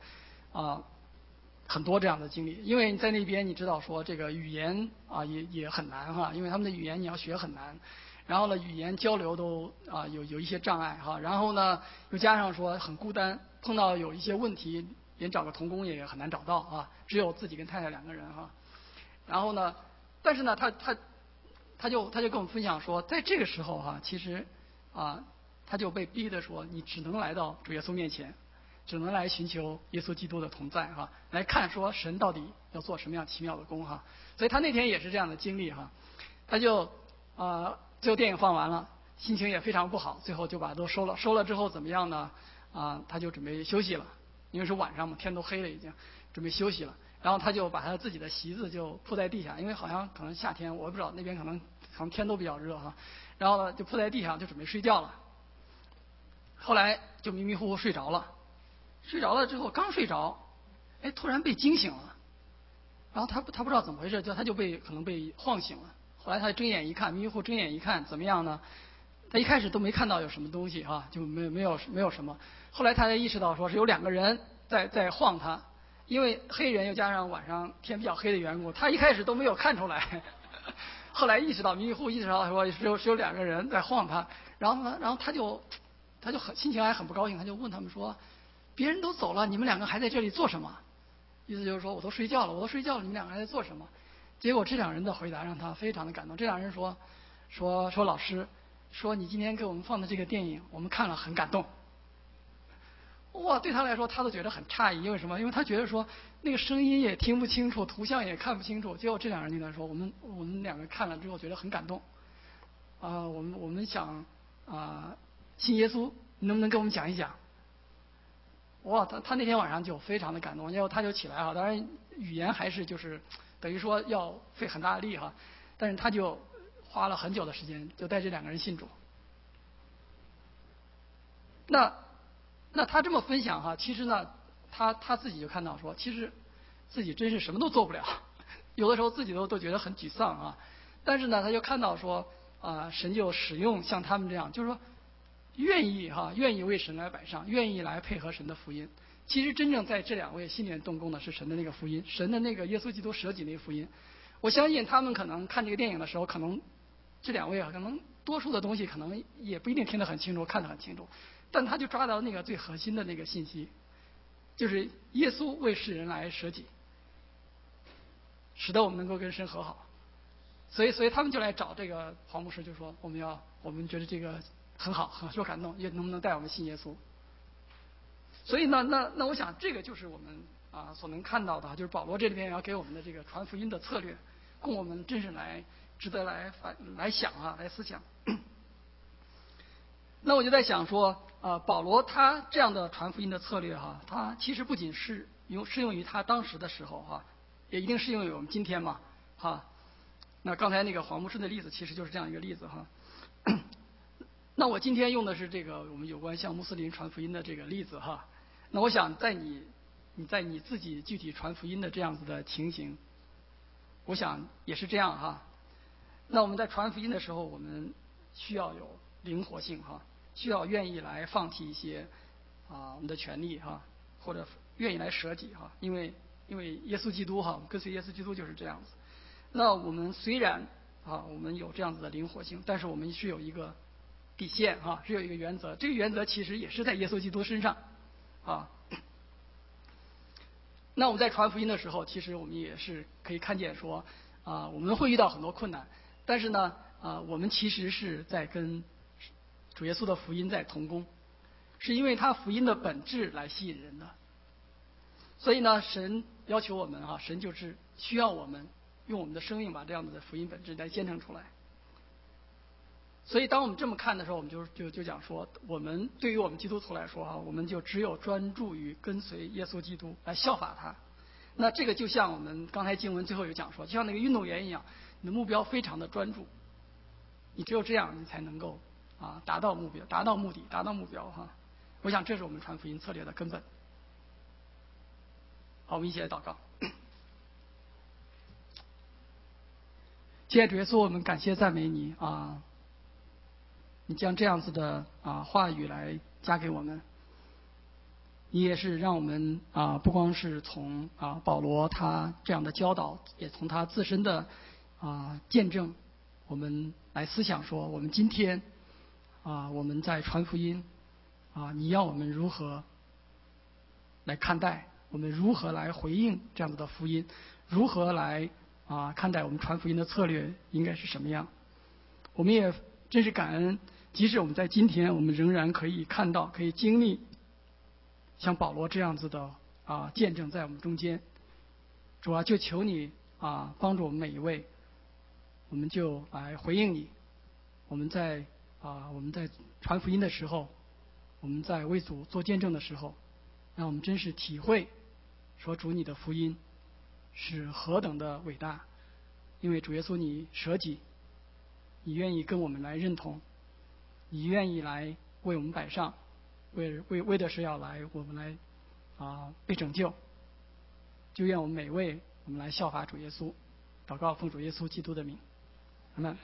啊很多这样的经历，因为在那边你知道说这个语言啊也也很难哈，因为他们的语言你要学很难，然后呢语言交流都啊有有一些障碍哈，然后呢又加上说很孤单，碰到有一些问题连找个童工也很难找到啊，只有自己跟太太两个人哈，然后呢，但是呢他他他就他就跟我们分享说，在这个时候哈，其实啊他就被逼的说，你只能来到主耶稣面前。只能来寻求耶稣基督的同在哈，来看说神到底要做什么样奇妙的工哈，所以他那天也是这样的经历哈，他就啊、呃、最后电影放完了，心情也非常不好，最后就把它都收了，收了之后怎么样呢？啊、呃、他就准备休息了，因为是晚上嘛，天都黑了已经，准备休息了，然后他就把他自己的席子就铺在地下，因为好像可能夏天我也不知道那边可能可能天都比较热哈，然后呢就铺在地上就准备睡觉了，后来就迷迷糊糊睡着了。睡着了之后，刚睡着，哎，突然被惊醒了，然后他他不知道怎么回事，就他就被可能被晃醒了。后来他睁眼一看，迷迷糊睁眼一看，怎么样呢？他一开始都没看到有什么东西啊，就没没有没有什么。后来他才意识到说是有两个人在在晃他，因为黑人又加上晚上天比较黑的缘故，他一开始都没有看出来。后来意识到迷迷糊意识到说是有是有两个人在晃他，然后呢，然后他就他就很心情还很不高兴，他就问他们说。别人都走了，你们两个还在这里做什么？意思就是说，我都睡觉了，我都睡觉了，你们两个还在做什么？结果这两人的回答让他非常的感动。这两人说，说说老师，说你今天给我们放的这个电影，我们看了很感动。哇，对他来说，他都觉得很诧异，因为什么？因为他觉得说那个声音也听不清楚，图像也看不清楚。结果这两人对他说，我们我们两个看了之后觉得很感动。啊、呃，我们我们想啊、呃、信耶稣，你能不能跟我们讲一讲？哇，他他那天晚上就非常的感动，然后他就起来哈，当然语言还是就是等于说要费很大的力哈，但是他就花了很久的时间，就带这两个人信主。那那他这么分享哈，其实呢，他他自己就看到说，其实自己真是什么都做不了，有的时候自己都都觉得很沮丧啊，但是呢，他就看到说啊、呃，神就使用像他们这样，就是说。愿意哈，愿意为神来摆上，愿意来配合神的福音。其实真正在这两位心里面动工的是神的那个福音，神的那个耶稣基督舍己那个福音。我相信他们可能看这个电影的时候，可能这两位啊，可能多数的东西可能也不一定听得很清楚，看得很清楚，但他就抓到那个最核心的那个信息，就是耶稣为世人来舍己，使得我们能够跟神和好。所以，所以他们就来找这个黄牧师，就说我们要，我们觉得这个。很好，很受感动，也能不能带我们信耶稣？所以呢，那那我想，这个就是我们啊所能看到的，就是保罗这里边要给我们的这个传福音的策略，供我们真是来值得来反来想啊，来思想。那我就在想说，啊，保罗他这样的传福音的策略哈、啊，他其实不仅是用适用于他当时的时候哈、啊，也一定适用于我们今天嘛，哈、啊。那刚才那个黄牧师的例子，其实就是这样一个例子哈。啊那我今天用的是这个我们有关向穆斯林传福音的这个例子哈。那我想在你你在你自己具体传福音的这样子的情形，我想也是这样哈。那我们在传福音的时候，我们需要有灵活性哈，需要愿意来放弃一些啊我们的权利哈，或者愿意来舍己哈，因为因为耶稣基督哈，跟随耶稣基督就是这样子。那我们虽然啊我们有这样子的灵活性，但是我们是有一个底线啊，是有一个原则，这个原则其实也是在耶稣基督身上啊。那我们在传福音的时候，其实我们也是可以看见说啊，我们会遇到很多困难，但是呢啊，我们其实是在跟主耶稣的福音在同工，是因为他福音的本质来吸引人的。所以呢，神要求我们啊，神就是需要我们用我们的生命把这样子的福音本质来坚称出来。所以，当我们这么看的时候，我们就就就讲说，我们对于我们基督徒来说哈，我们就只有专注于跟随耶稣基督，来效法他。那这个就像我们刚才经文最后有讲说，就像那个运动员一样，你的目标非常的专注，你只有这样，你才能够啊达到目标，达到目的，达到目标哈。我想这是我们传福音策略的根本。好，我们一起来祷告。亲爱的主耶稣，我们感谢赞美你啊。你将这样子的啊话语来加给我们， 你也是让我们啊，不光是从啊保罗他这样的教导，也从他自身的啊见证，我们来思想说，我们今天啊我们在传福音啊，你要我们如何来看待，我们如何来回应这样子的福音，如何来啊看待我们传福音的策略应该是什么样？我们也真是感恩，即使我们在今天，我们仍然可以看到，可以经历像保罗这样子的啊见证在我们中间。主啊，就求你啊帮助我们每一位，我们就来回应你。我们在啊我们在传福音的时候，我们在为主做见证的时候，让我们真是体会说主你的福音是何等的伟大。因为主耶稣你舍己，你愿意跟我们来认同，你愿意来为我们摆上，为为为的是要来我们来啊被拯救。就愿我们每位我们来效法主耶稣。祷告奉主耶稣基督的名，阿们。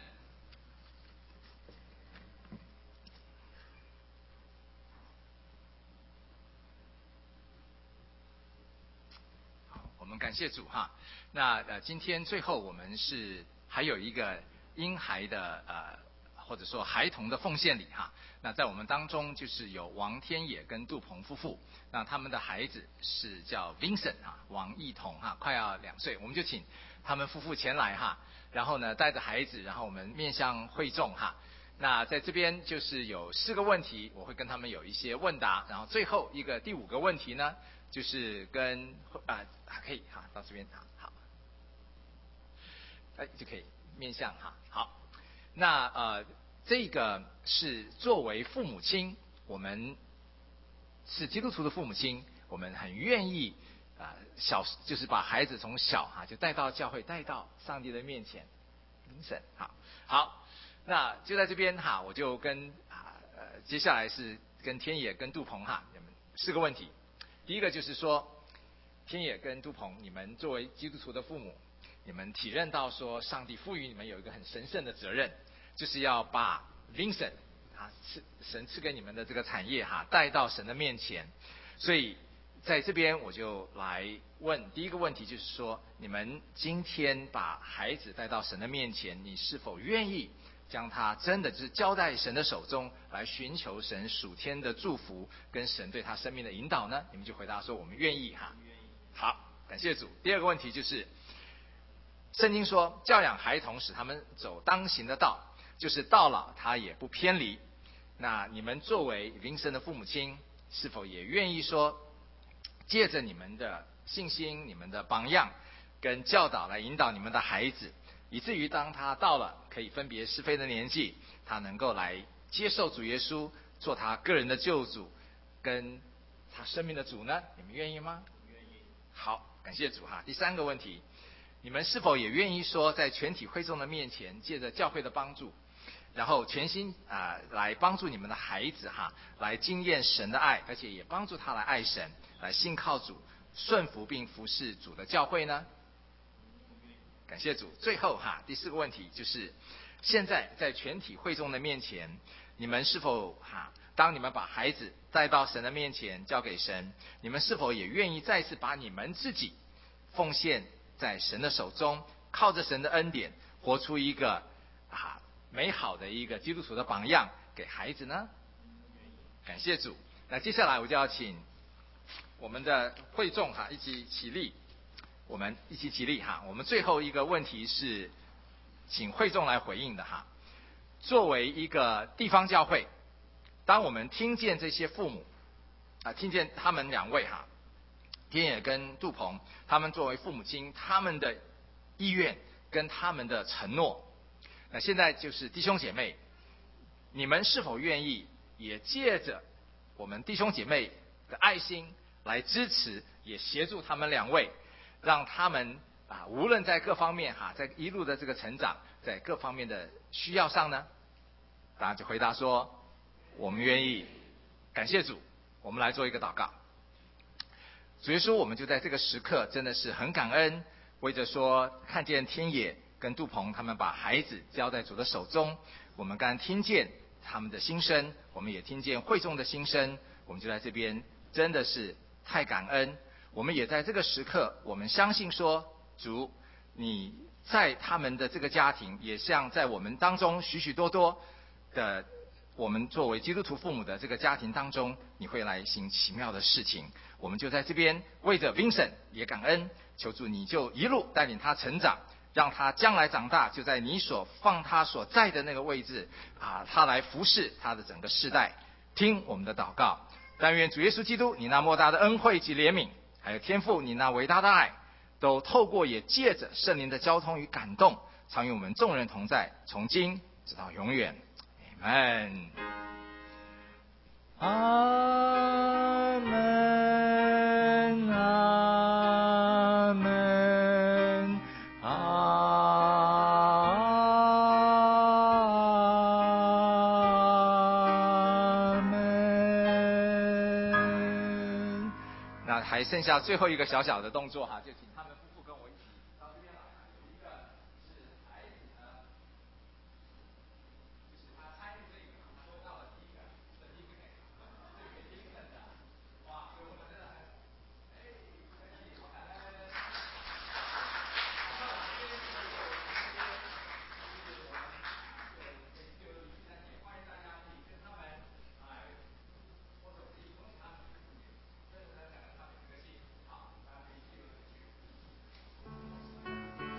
我们感谢主哈。那呃，今天最后我们是还有一个婴孩的呃，或者说孩童的奉献礼哈。那在我们当中就是有王天野跟杜鹏夫妇，那他们的孩子是叫 Vincent 哈，王义彤哈，快要两岁，我们就请他们夫妇前来哈，然后呢带着孩子，然后我们面向会众哈。那在这边就是有四个问题，我会跟他们有一些问答，然后最后一个第五个问题呢，就是跟啊、呃、可以哈到这边好好，哎就可以面向哈好，那呃这个是作为父母亲，我们是基督徒的父母亲，我们很愿意啊、呃、小就是把孩子从小哈就带到教会，带到上帝的面前，评审好好。那就在这边哈，我就跟啊呃接下来是跟天野跟杜鹏哈，你们四个问题。第一个就是说，天野跟杜鹏，你们作为基督徒的父母，你们体认到说，上帝赋予你们有一个很神圣的责任，就是要把 Vincent 啊赐神赐给你们的这个产业哈带到神的面前。所以在这边我就来问第一个问题，就是说，你们今天把孩子带到神的面前，你是否愿意将他真的就是交在神的手中，来寻求神属天的祝福跟神对他生命的引导呢？你们就回答说我们愿意哈。好，感谢主。第二个问题就是，圣经说教养孩童使他们走当行的道，就是到老他也不偏离。那你们作为灵神的父母亲，是否也愿意说，借着你们的信心、你们的榜样跟教导来引导你们的孩子，以至于当他到了可以分别是非的年纪，他能够来接受主耶稣做他个人的救主跟他生命的主呢？你们愿意吗？愿意。好，感谢主哈。第三个问题，你们是否也愿意说，在全体会众的面前，借着教会的帮助，然后全心啊、呃、来帮助你们的孩子哈，来经验神的爱，而且也帮助他来爱神，来信靠主，顺服并服侍主的教会呢？感谢主。最后哈，第四个问题就是，现在在全体会众的面前，你们是否哈，当你们把孩子带到神的面前交给神，你们是否也愿意再次把你们自己奉献在神的手中，靠着神的恩典，活出一个啊美好的一个基督徒的榜样给孩子呢？感谢主。那接下来我就要请我们的会众哈一起起立。我们一起起立哈，我们最后一个问题是请会众来回应的哈。作为一个地方教会，当我们听见这些父母啊，听见他们两位哈，天野跟杜鹏，他们作为父母亲，他们的意愿跟他们的承诺，那现在就是弟兄姐妹，你们是否愿意也借着我们弟兄姐妹的爱心来支持，也协助他们两位，让他们啊，无论在各方面哈，在一路的这个成长，在各方面的需要上呢？大家就回答说，我们愿意。感谢主，我们来做一个祷告。主耶稣，我们就在这个时刻真的是很感恩，为着说看见天野跟杜鹏他们把孩子交在主的手中，我们刚听见他们的心声，我们也听见会众的心声，我们就在这边真的是太感恩。我们也在这个时刻，我们相信说，主，你在他们的这个家庭，也像在我们当中许许多多的我们作为基督徒父母的这个家庭当中，你会来行奇妙的事情。我们就在这边为着 Vincent 也感恩，求主你就一路带领他成长，让他将来长大就在你所放他所在的那个位置啊，他来服侍他的整个世代。听我们的祷告，但愿主耶稣基督你那莫大的恩惠及怜悯，还有天父你那伟大的爱，都透过也借着圣灵的交通与感动，常与我们众人同在，从今直到永远。阿们。阿门，阿门，阿门。那还剩下最后一个小小的动作哈，就。